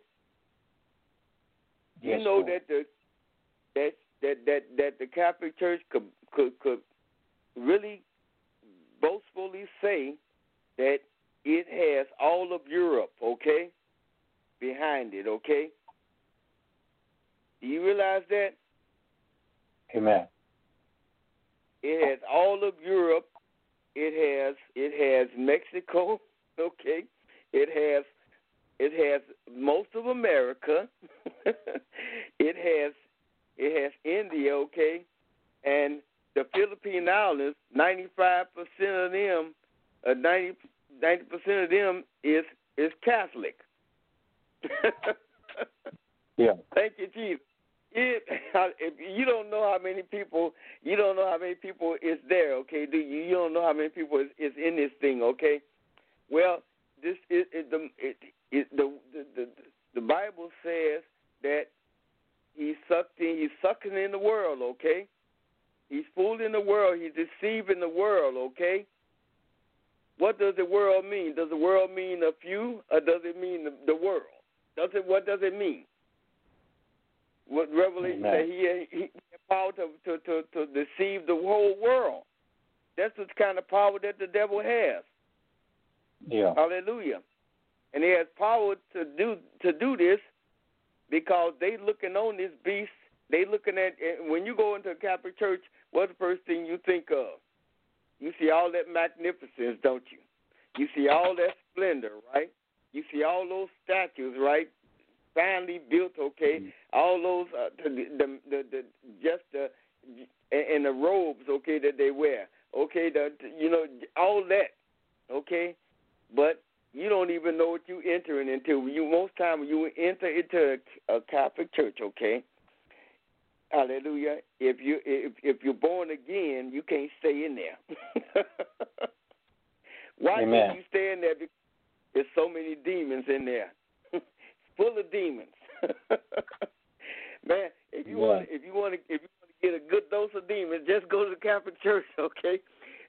Speaker 2: Yes,
Speaker 1: you know
Speaker 2: Lord.
Speaker 1: that the Catholic Church could really boastfully say that it has all of Europe, okay, behind it, okay? Do you realize that?
Speaker 2: Amen.
Speaker 1: It has all of Europe. It has Mexico, okay? It has most of America. It has India, okay? And the Philippine Islands, 95% of them, 90% of them is Catholic.
Speaker 2: Yeah.
Speaker 1: Thank you, Jesus. if you don't know how many people, you don't know how many people is there, okay? Do you? You don't know how many people is in this thing, okay? Well, this is the Bible says that he's sucking in the world, okay? He's fooling the world. He's deceiving the world, okay? What does the world mean? Does the world mean a few, or does it mean the world? What does it mean? What Revelation said, he has power to deceive the whole world. That's the kind of power that the devil has.
Speaker 2: Yeah.
Speaker 1: Hallelujah. And he has power to do this because they looking on this beast. They looking at, when you go into a Catholic church, what's the first thing you think of? You see all that magnificence, don't you? You see all that splendor, right? You see all those statues, right? Finely built, okay? All those, and the robes, okay, that they wear, okay? All that, okay? But you don't even know what you're entering into. Most time when you enter into a Catholic church, okay? Hallelujah. If you're born again, you can't stay in there. Why can't you stay in there? Because there's so many demons in there. It's full of demons. Man, if you want to get a good dose of demons, just go to the Catholic Church, okay?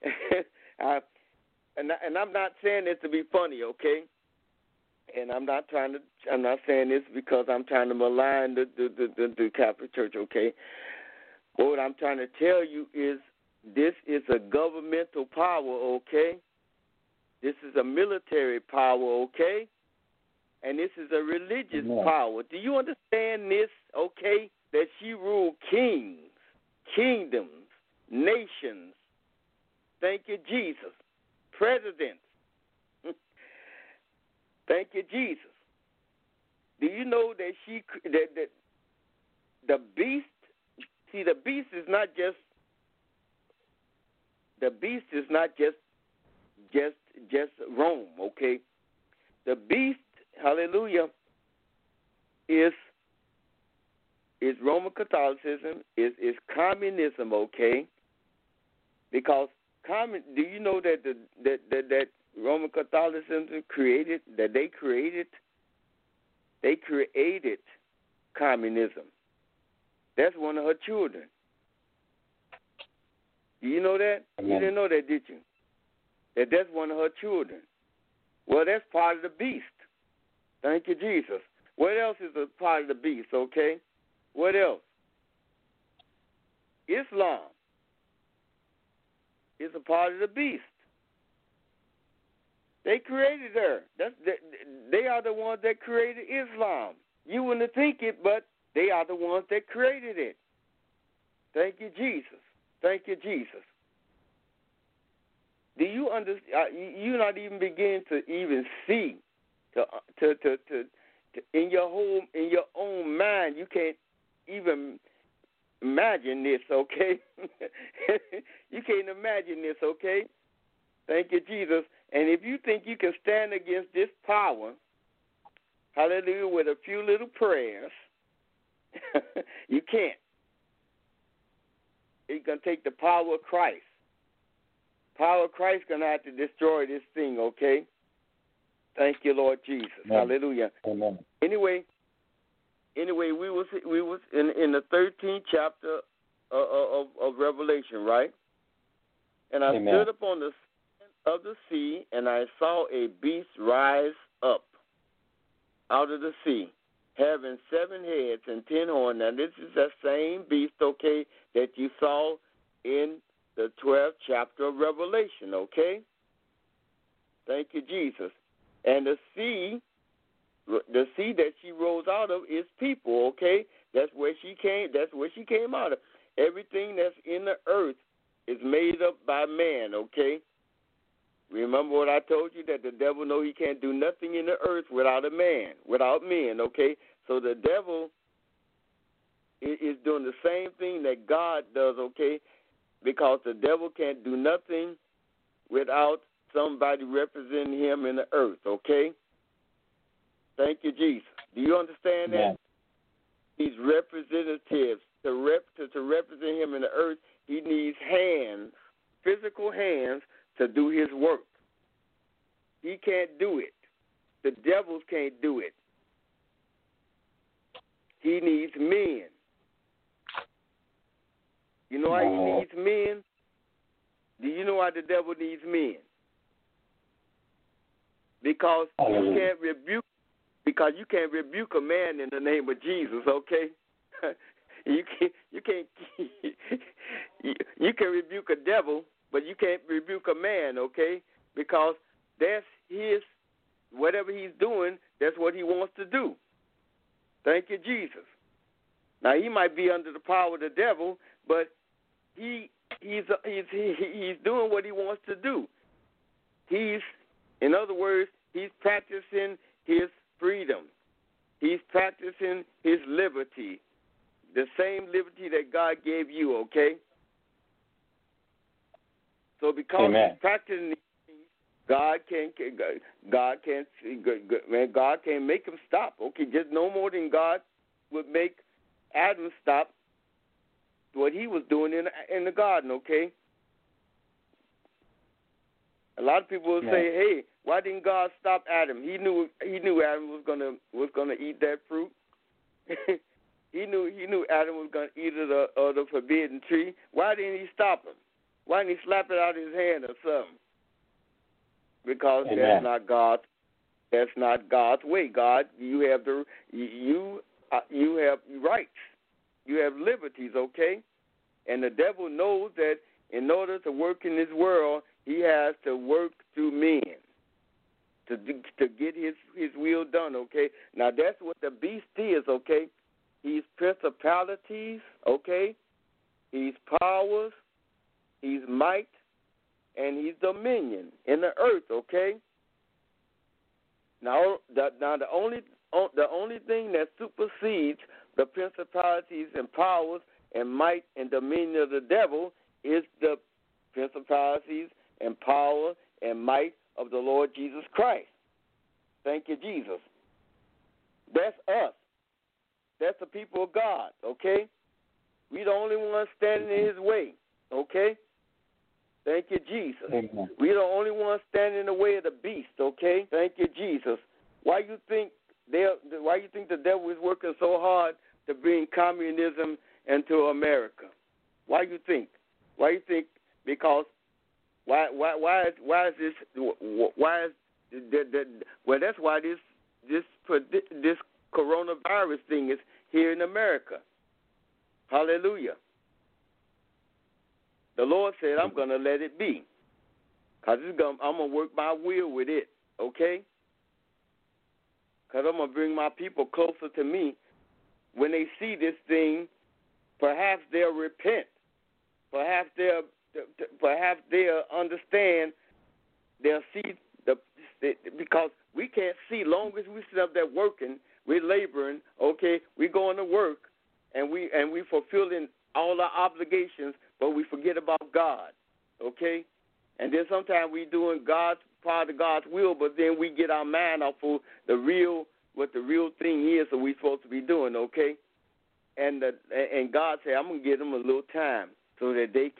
Speaker 1: And I'm not saying this to be funny, okay? And I'm not saying this because I'm trying to malign the Catholic Church, okay? But what I'm trying to tell you is this is a governmental power, okay? This is a military power, okay? And this is a religious power. Do you understand this, okay? That she ruled kings, kingdoms, nations. Thank you, Jesus. Presidents. Thank you, Jesus. Do you know that that the beast? See, the beast is not just Rome, okay? The beast, hallelujah, is Roman Catholicism, is communism, okay? Because do you know that that Roman Catholicism created communism. That's one of her children. Do you know that?
Speaker 2: Amen.
Speaker 1: You didn't know that, did you? That's one of her children. Well, that's part of the beast. Thank you, Jesus. What else is a part of the beast, okay? What else? Islam is a part of the beast. They created her. They are the ones that created Islam. You wouldn't think it, but they are the ones that created it. Thank you, Jesus. Thank you, Jesus. Do you understand? You not even begin to even see, to in your own mind, you can't even imagine this, okay? You can't imagine this, okay? Thank you, Jesus. And if you think you can stand against this power, hallelujah, with a few little prayers, you can't. It's going to take the power of Christ. Power of Christ is going to have to destroy this thing, okay? Thank you, Lord Jesus.
Speaker 2: Amen.
Speaker 1: Hallelujah.
Speaker 2: Amen.
Speaker 1: Anyway, we was in the 13th chapter of Revelation, right? And I
Speaker 2: Amen.
Speaker 1: stood upon the of the sea, and I saw a beast rise up out of the sea, having 7 heads and 10 horns. Now, this is that same beast, okay, that you saw in the 12th chapter of Revelation, okay? Thank you, Jesus. And the sea that she rose out of is people, okay? That's where she came out of. Everything that's in the earth is made up by man, okay? Remember what I told you, that the devil know he can't do nothing in the earth without men, okay? So the devil is doing the same thing that God does, okay? Because the devil can't do nothing without somebody representing him in the earth, okay? Thank you, Jesus. Do you understand that? needs representatives to represent him in the earth. He needs hands, physical hands, to do his work. He can't do it. The devils can't do it. He needs men. You know why he needs men? Do you know why the devil needs men? Because you can't rebuke a man in the name of Jesus, okay? You can rebuke a devil, but you can't rebuke a man, okay? Because that's whatever he's doing, that's what he wants to do. Thank you, Jesus. Now he might be under the power of the devil, but he's doing what he wants to do. In other words, he's practicing his freedom. He's practicing his liberty, the same liberty that God gave you, okay? So because he's practicing these things, God can't make him stop, okay? Just no more than God would make Adam stop what he was doing in the garden, okay? A lot of people will say, "Hey, why didn't God stop Adam? He knew Adam was gonna eat that fruit. he knew Adam was gonna eat of the forbidden tree. Why didn't he stop him? Why didn't he slap it out of his hand or something? Because that's not God. That's not God's way. God, you have rights. You have liberties, okay? And the devil knows that in order to work in this world, he has to work through men to get his will done, okay? Now, that's what the beast is, okay? He's principalities, okay? He's powers, he's might, and he's dominion in the earth, okay? Now the only thing that supersedes the principalities and powers and might and dominion of the devil is the principalities and power and might of the Lord Jesus Christ. Thank you, Jesus. That's us. That's the people of God, okay? We the only ones standing in his way, okay? Thank you, Jesus.
Speaker 2: Amen.
Speaker 1: We're the only ones standing in the way of the beast, okay? Thank you, Jesus. Why you think the devil is working so hard to bring communism into America? Why you think? Because why is this? Why is well? That's why this coronavirus thing is here in America. Hallelujah. The Lord said, "I'm going to let it be, because I'm going to work my will with it, okay? Because I'm going to bring my people closer to me. When they see this thing, perhaps they'll repent. Perhaps they'll understand. They'll see because we can't see. Long as we sit up there working, we're laboring, okay? We're going to work, and we fulfilling all our obligations, but we forget about God, okay? And then sometimes we doing part of God's will, but then we get our mind off of what the real thing is that we're supposed to be doing, okay? And God said, "I'm gonna give them a little time so that they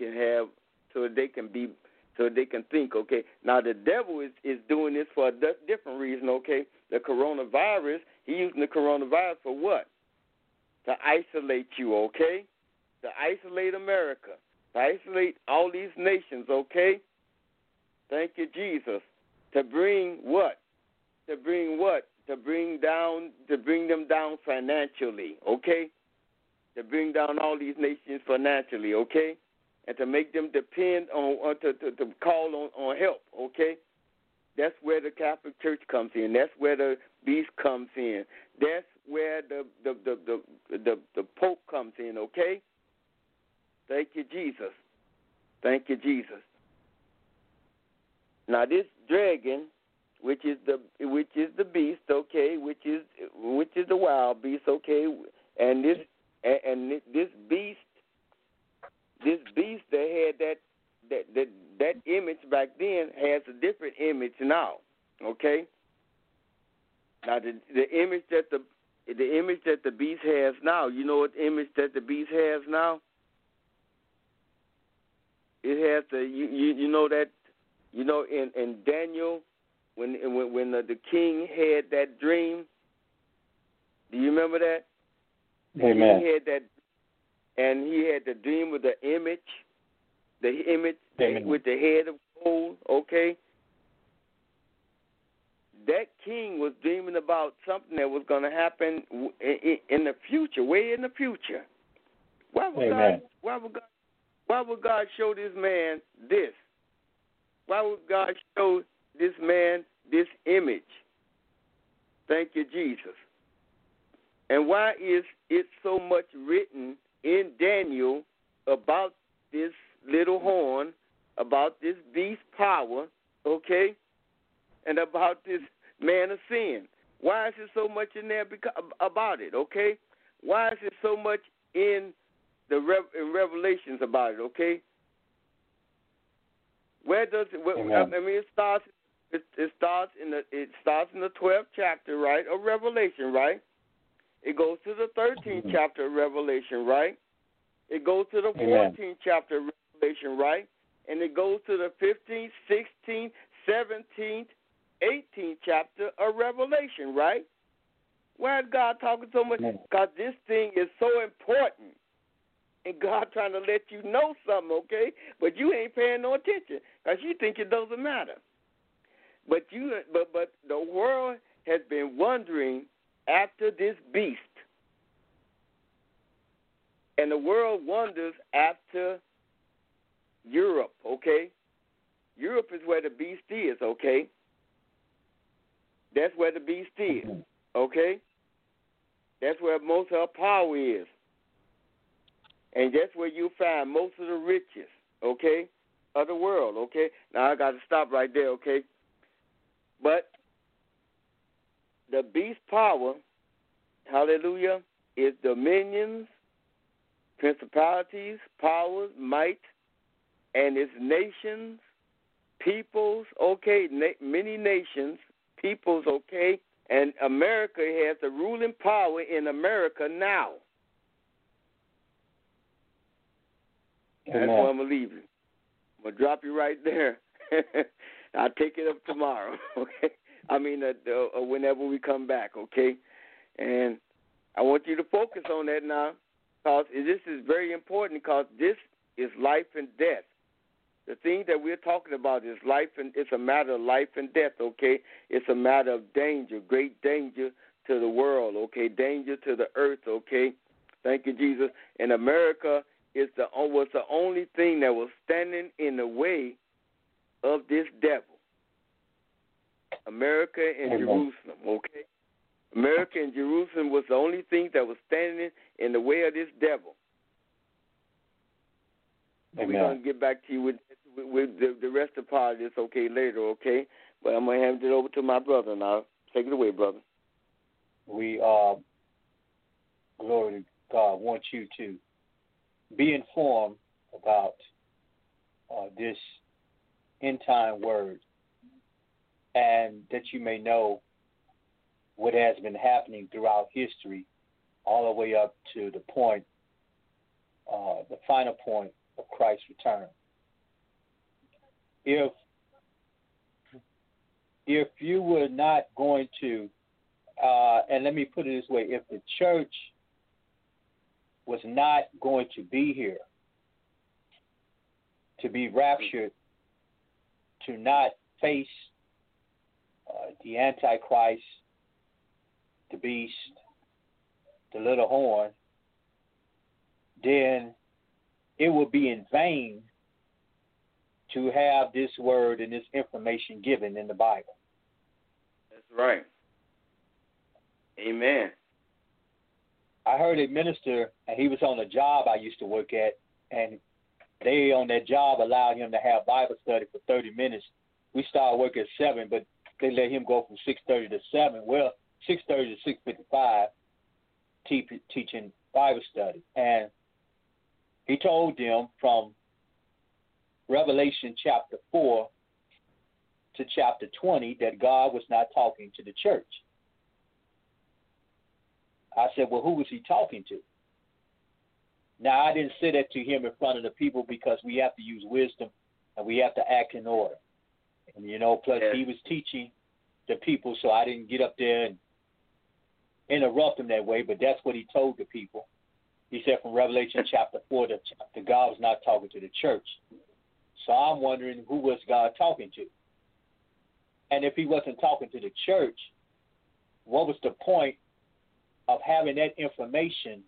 Speaker 1: can think, okay?" Now the devil is doing this for a different reason, okay? The coronavirus, he's using the coronavirus for what? To isolate you, okay? To isolate America, to isolate all these nations, okay? Thank you, Jesus. To bring what? To bring them down financially, okay? To bring down all these nations financially, okay? And to make them depend on to call on help, okay? That's where the Catholic Church comes in. That's where the beast comes in. That's where the Pope comes in, okay? Thank you, Jesus. Thank you, Jesus. Now this dragon, which is the beast, okay, which is the wild beast, okay, and this beast that had that image back then has a different image now, okay. Now the image that the image that the beast has now. You know what image that the beast has now? It has the you know that in Daniel when the king had that dream. Do you remember that?
Speaker 2: Amen.
Speaker 1: He had that, and he had the dream with the image
Speaker 2: Amen.
Speaker 1: with the head of gold. Okay. That king was dreaming about something that was going to happen in the future, way in the future. Why would God show this man this? Why would God show this man this image? Thank you, Jesus. And why is it so much written in Daniel about this little horn, about this beast power, okay, and about this man of sin? Why is it so much in there about it, okay? Why is it so much in in Revelations about it, okay? Where does it? I mean, it starts in the 12th chapter, right, of Revelation, right? It goes to the 13th chapter of Revelation, right? It goes to the 14th chapter of Revelation, right? And it goes to the 15th, 16th, 17th, 18th chapter of Revelation, right? Why is God talking so much? Because this thing is so important. And God trying to let you know something, okay? But you ain't paying no attention because you think it doesn't matter. But the world has been wondering after this beast. And the world wonders after Europe, okay? Europe is where the beast is, okay? That's where the beast is, okay? That's where most of her power is. And that's where you find most of the riches, okay, of the world, okay? Now, I got to stop right there, okay? But the beast power, hallelujah, is dominions, principalities, powers, might, and its nations, peoples, okay, many nations, peoples, okay? And America has the ruling power in America now. That's where I'm going to leave you. I'm going to drop you right there. I'll take it up tomorrow, okay? I mean, whenever we come back, okay? And I want you to focus on that now because this is very important because this is life and death. The thing that we're talking about is life, and it's a matter of life and death, okay? It's a matter of danger, great danger to the world, okay? Danger to the earth, okay? Thank you, Jesus. And America was the only thing that was standing in the way of this devil. America and Jerusalem, okay? America and Jerusalem was the only thing that was standing in the way of this devil. We're going to get back to you with the rest of the part of this, okay, later, okay? But I'm going to hand it over to my brother now. Take it away, brother.
Speaker 2: We, glory to God, want you to be informed about this end-time word and that you may know what has been happening throughout history all the way up to the point, the final point of Christ's return. If you were not going to, and let me put it this way, if the church was not going to be here, to be raptured, to not face the Antichrist, the beast, the little horn, then it would be in vain to have this word and this information given in the Bible.
Speaker 1: That's right. Amen.
Speaker 2: I heard a minister, and he was on a job I used to work at, and they on that job allowed him to have Bible study for 30 minutes. We started work at 7, but they let him go from 6:30 to 7. Well, 6:30 to 6:55, teaching Bible study. And he told them from Revelation chapter 4 to chapter 20 that God was not talking to the church. I said, well, who was he talking to? Now, I didn't say that to him in front of the people because we have to use wisdom and we have to act in order. And, plus he was teaching the people, so I didn't get up there and interrupt him that way, but that's what he told the people. He said from Revelation chapter 4 that God was not talking to the church. So I'm wondering, who was God talking to? And if he wasn't talking to the church, what was the point of having that information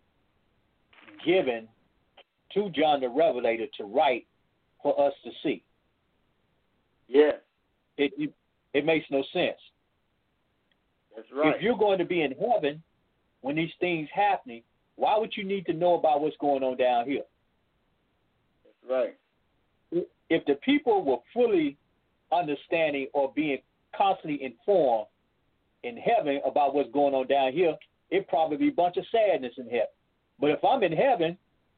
Speaker 2: given to John the Revelator to write for us to see?
Speaker 1: Yeah.
Speaker 2: It makes no sense.
Speaker 1: That's right.
Speaker 2: If you're going to be in heaven when these things happening, why would you need to know about what's going on down here?
Speaker 1: That's right.
Speaker 2: If the people were fully understanding or being constantly informed in heaven about what's going on down here, it'd probably be a bunch of sadness in heaven. But if I'm in heaven,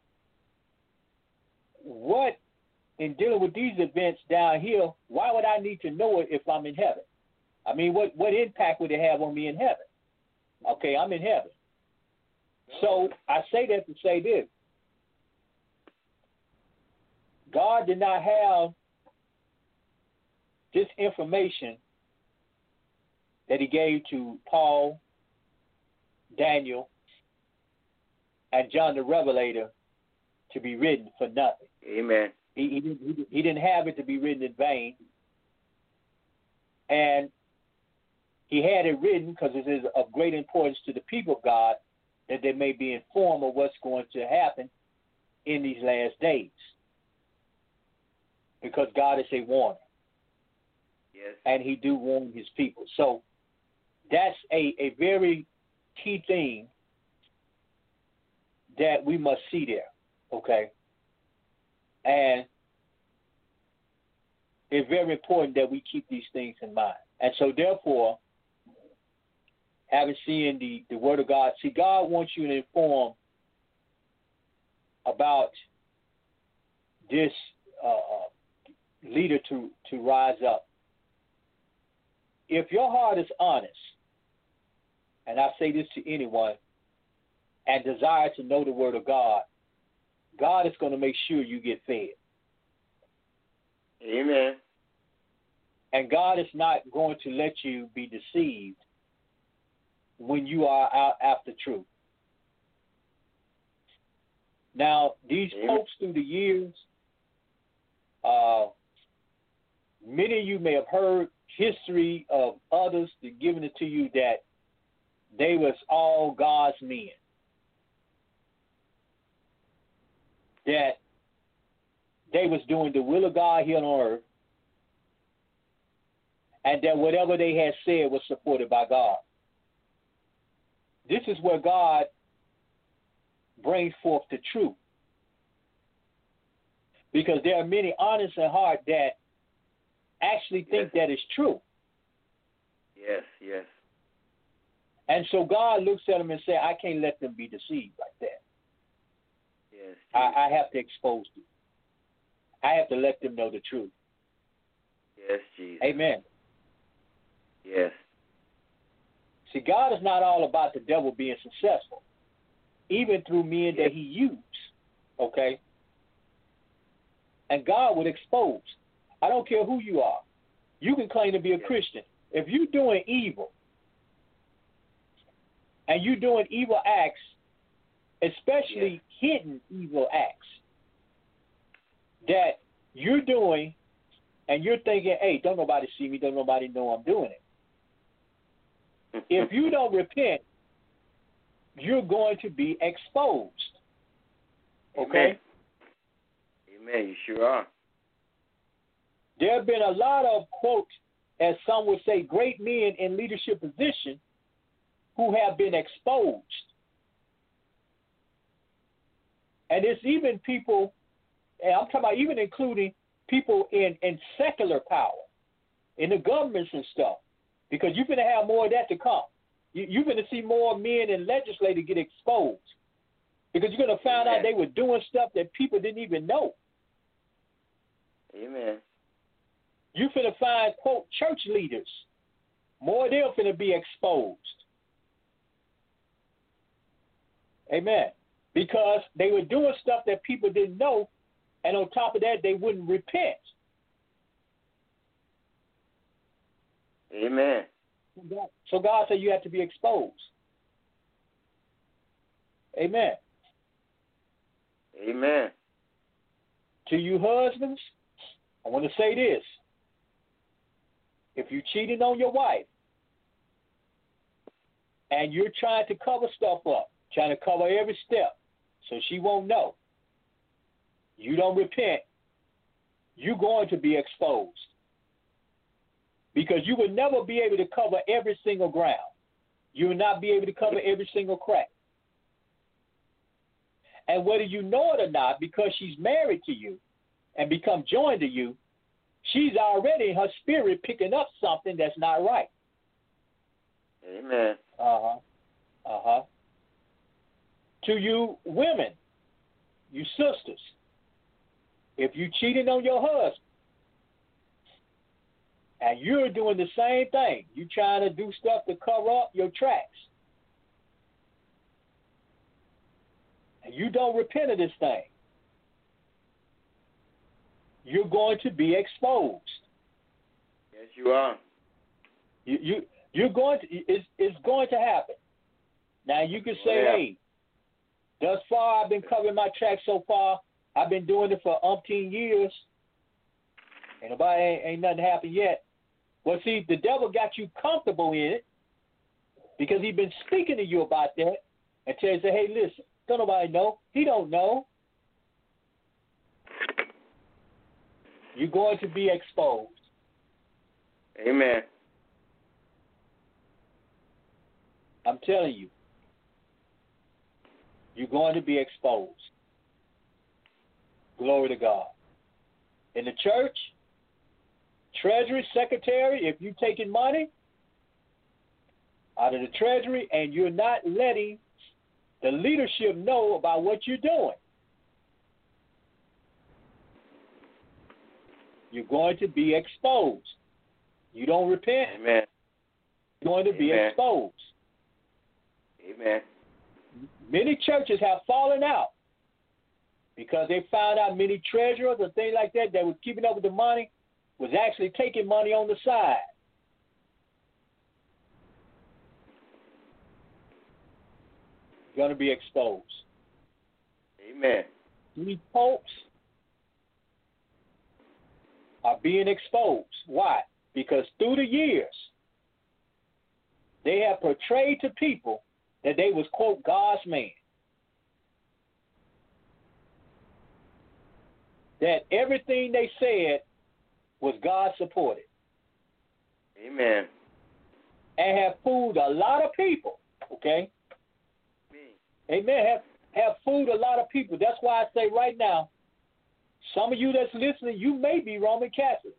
Speaker 2: what, in dealing with these events down here, why would I need to know it if I'm in heaven? I mean, what impact would it have on me in heaven? Okay, I'm in heaven. So I say that to say this. God did not have this information that he gave to Paul, Daniel, and John the Revelator to be written for nothing.
Speaker 1: Amen.
Speaker 2: He didn't have it to be written in vain. And he had it written because it is of great importance to the people of God that they may be informed of what's going to happen in these last days. Because God is a warner.
Speaker 1: Yes.
Speaker 2: And he do warn his people. So that's a very key thing that we must see there. Okay? And it's very important that we keep these things in mind. And so therefore, having seen the Word of God, see, God wants you to inform about this leader to rise up. If your heart is honest, and I say this to anyone, and desire to know the Word of God, God is going to make sure you get fed.
Speaker 1: Amen.
Speaker 2: And God is not going to let you be deceived when you are out after truth. Now, these popes through the years, many of you may have heard history of others that given it to you that they was all God's men. That they was doing the will of God here on earth, and that whatever they had said was supported by God. This is where God brings forth the truth. Because there are many honest in heart that actually think that is true.
Speaker 1: Yes, yes.
Speaker 2: And so God looks at them and says, I can't let them be deceived like that.
Speaker 1: Yes.
Speaker 2: I have to expose them. I have to let them know the truth.
Speaker 1: Yes, Jesus.
Speaker 2: Amen.
Speaker 1: Yes.
Speaker 2: See, God is not all about the devil being successful, even through men that he used, okay? And God would expose. I don't care who you are. You can claim to be a Christian. If you're doing evil, and you're doing evil acts, especially hidden evil acts, that you're doing, and you're thinking, hey, don't nobody see me, don't nobody know I'm doing it. If you don't repent, you're going to be exposed. Okay?
Speaker 1: Amen. You sure are.
Speaker 2: There have been a lot of, quote, as some would say, great men in leadership position who have been exposed. And it's even people, and I'm talking about even including people in secular power, in the governments and stuff, because you're going to have more of that to come. You're going to see more men and legislators get exposed because you're going to find out they were doing stuff that people didn't even know.
Speaker 1: Amen.
Speaker 2: You're going to find, quote, church leaders. More of them are going to be exposed. Amen. Because they were doing stuff that people didn't know, and on top of that, they wouldn't repent.
Speaker 1: Amen.
Speaker 2: So God said you have to be exposed. Amen.
Speaker 1: Amen.
Speaker 2: To you husbands, I want to say this. If you cheated on your wife and you're trying to cover stuff up, trying to cover every step so she won't know, you don't repent, you're going to be exposed. Because you will never be able to cover every single ground. You will not be able to cover every single crack. And whether you know it or not, because she's married to you and become joined to you, she's already in her spirit picking up something that's not right.
Speaker 1: Amen.
Speaker 2: To you women, you sisters, if you cheated on your husband and you're doing the same thing, you trying to do stuff to cover up your tracks, and you don't repent of this thing, you're going to be exposed.
Speaker 1: Yes, you are.
Speaker 2: You're going to. It's going to happen. Now you can say, "Hey, thus far I've been covering my tracks so far. I've been doing it for umpteen years, and ain't nothing happened yet." Well, see, the devil got you comfortable in it because he's been speaking to you about that until he say, "Hey, listen, don't nobody know. He don't know." You're going to be exposed.
Speaker 1: Amen.
Speaker 2: I'm telling you, you're going to be exposed. Glory to God. In the church, treasury secretary, if you're taking money out of the treasury and you're not letting the leadership know about what you're doing, you're going to be exposed. You don't repent,
Speaker 1: Amen.
Speaker 2: you're going to be exposed.
Speaker 1: Amen.
Speaker 2: Many churches have fallen out because they found out many treasurers and things like that that was keeping up with the money was actually taking money on the side. You're going to be exposed.
Speaker 1: Amen.
Speaker 2: These popes are being exposed. Why? Because through the years, they have portrayed to people that they was, quote, God's man. That everything they said was God supported.
Speaker 1: Amen.
Speaker 2: And have fooled a lot of people, okay? Amen. Have fooled a lot of people. That's why I say right now, some of you that's listening, you may be Roman Catholic.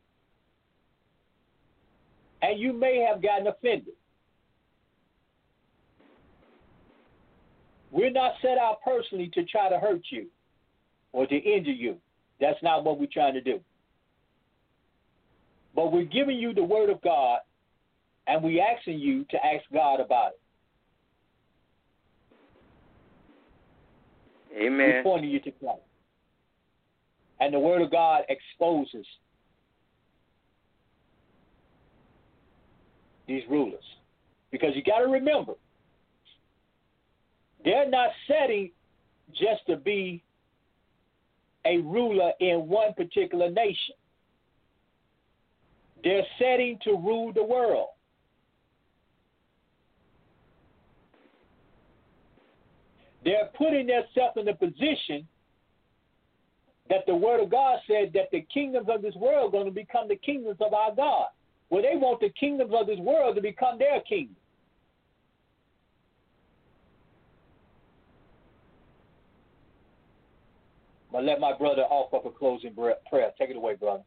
Speaker 2: And you may have gotten offended. We're not set out personally to try to hurt you or to injure you. That's not what we're trying to do. But we're giving you the word of God, and we're asking you to ask God about it.
Speaker 1: Amen.
Speaker 2: We're pointing you to Christ. And the word of God exposes these rulers. Because you got to remember, they're not setting just to be a ruler in one particular nation. They're setting to rule the world. They're putting themselves in a position that the Word of God said that the kingdoms of this world are going to become the kingdoms of our God. Well, they want the kingdoms of this world to become their kingdom. I'll let my brother offer up a closing prayer. Take it away, brother.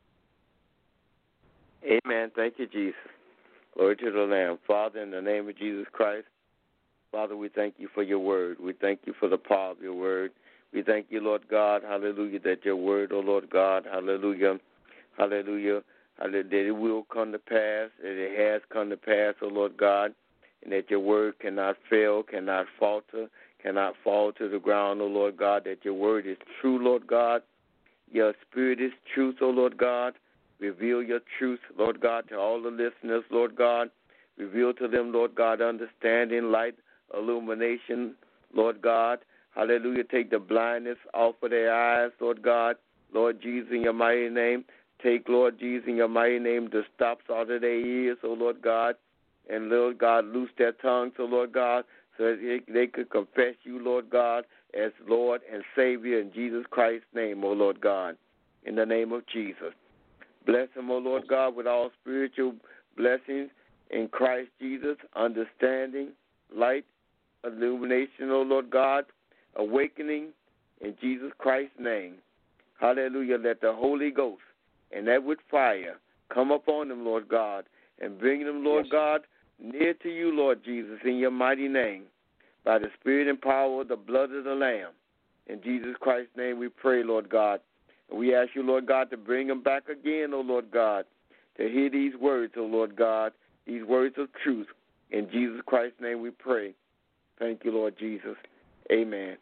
Speaker 1: Amen. Thank you, Jesus. Glory to the Lamb. Father, in the name of Jesus Christ, Father, we thank you for your word. We thank you for the power of your word. We thank you, Lord God, hallelujah, that your word, oh Lord God, hallelujah, hallelujah, that it will come to pass, that it has come to pass, oh Lord God, and that your word cannot fail, cannot falter, cannot fall to the ground, O Lord God, that your word is true, Lord God. Your spirit is truth, O Lord God. Reveal your truth, Lord God, to all the listeners, Lord God. Reveal to them, Lord God, understanding, light, illumination, Lord God. Hallelujah. Take the blindness off of their eyes, Lord God. Lord Jesus, in your mighty name. Take, Lord Jesus, in your mighty name, the stops out of their ears, O Lord God. And, Lord God, loose their tongues, O Lord God, so that they could confess you, Lord God, as Lord and Savior in Jesus Christ's name, O Lord God. In the name of Jesus. Bless them, O Lord God, with all spiritual blessings in Christ Jesus, understanding, light, illumination, O Lord God, awakening in Jesus Christ's name. Hallelujah. Let the Holy Ghost and that with fire come upon them, Lord God, and bring them, Lord God, near to you, Lord Jesus, in your mighty name, by the Spirit and power of the blood of the Lamb. In Jesus Christ's name we pray, Lord God. And we ask you, Lord God, to bring them back again, O Lord God, to hear these words, O Lord God, these words of truth. In Jesus Christ's name we pray. Thank you, Lord Jesus. Amen.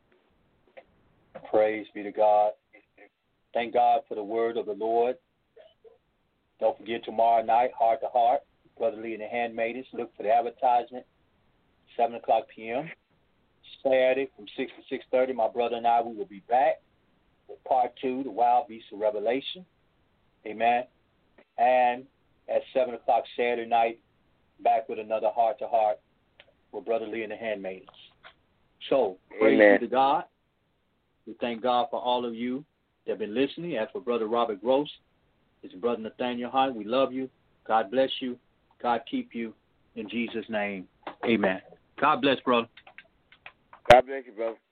Speaker 2: Praise be to God. Thank God for the word of the Lord. Don't forget tomorrow night, Heart to Heart, Brother Lee and the Handmaidens. Look for the advertisement, 7 o'clock p.m. Saturday from 6 to 6:30, my brother and I, we will be back with part 2, the Wild Beasts of Revelation. Amen. And at 7 o'clock Saturday night, back with another Heart to Heart with Brother Lee and the Handmaidens. So, praise be to God. We thank God for all of you that have been listening. As for Brother Robert Gross, his brother Nathaniel Hunt, we love you. God bless you. God keep you. In Jesus' name, amen. God bless, brother.
Speaker 1: God bless you, brother.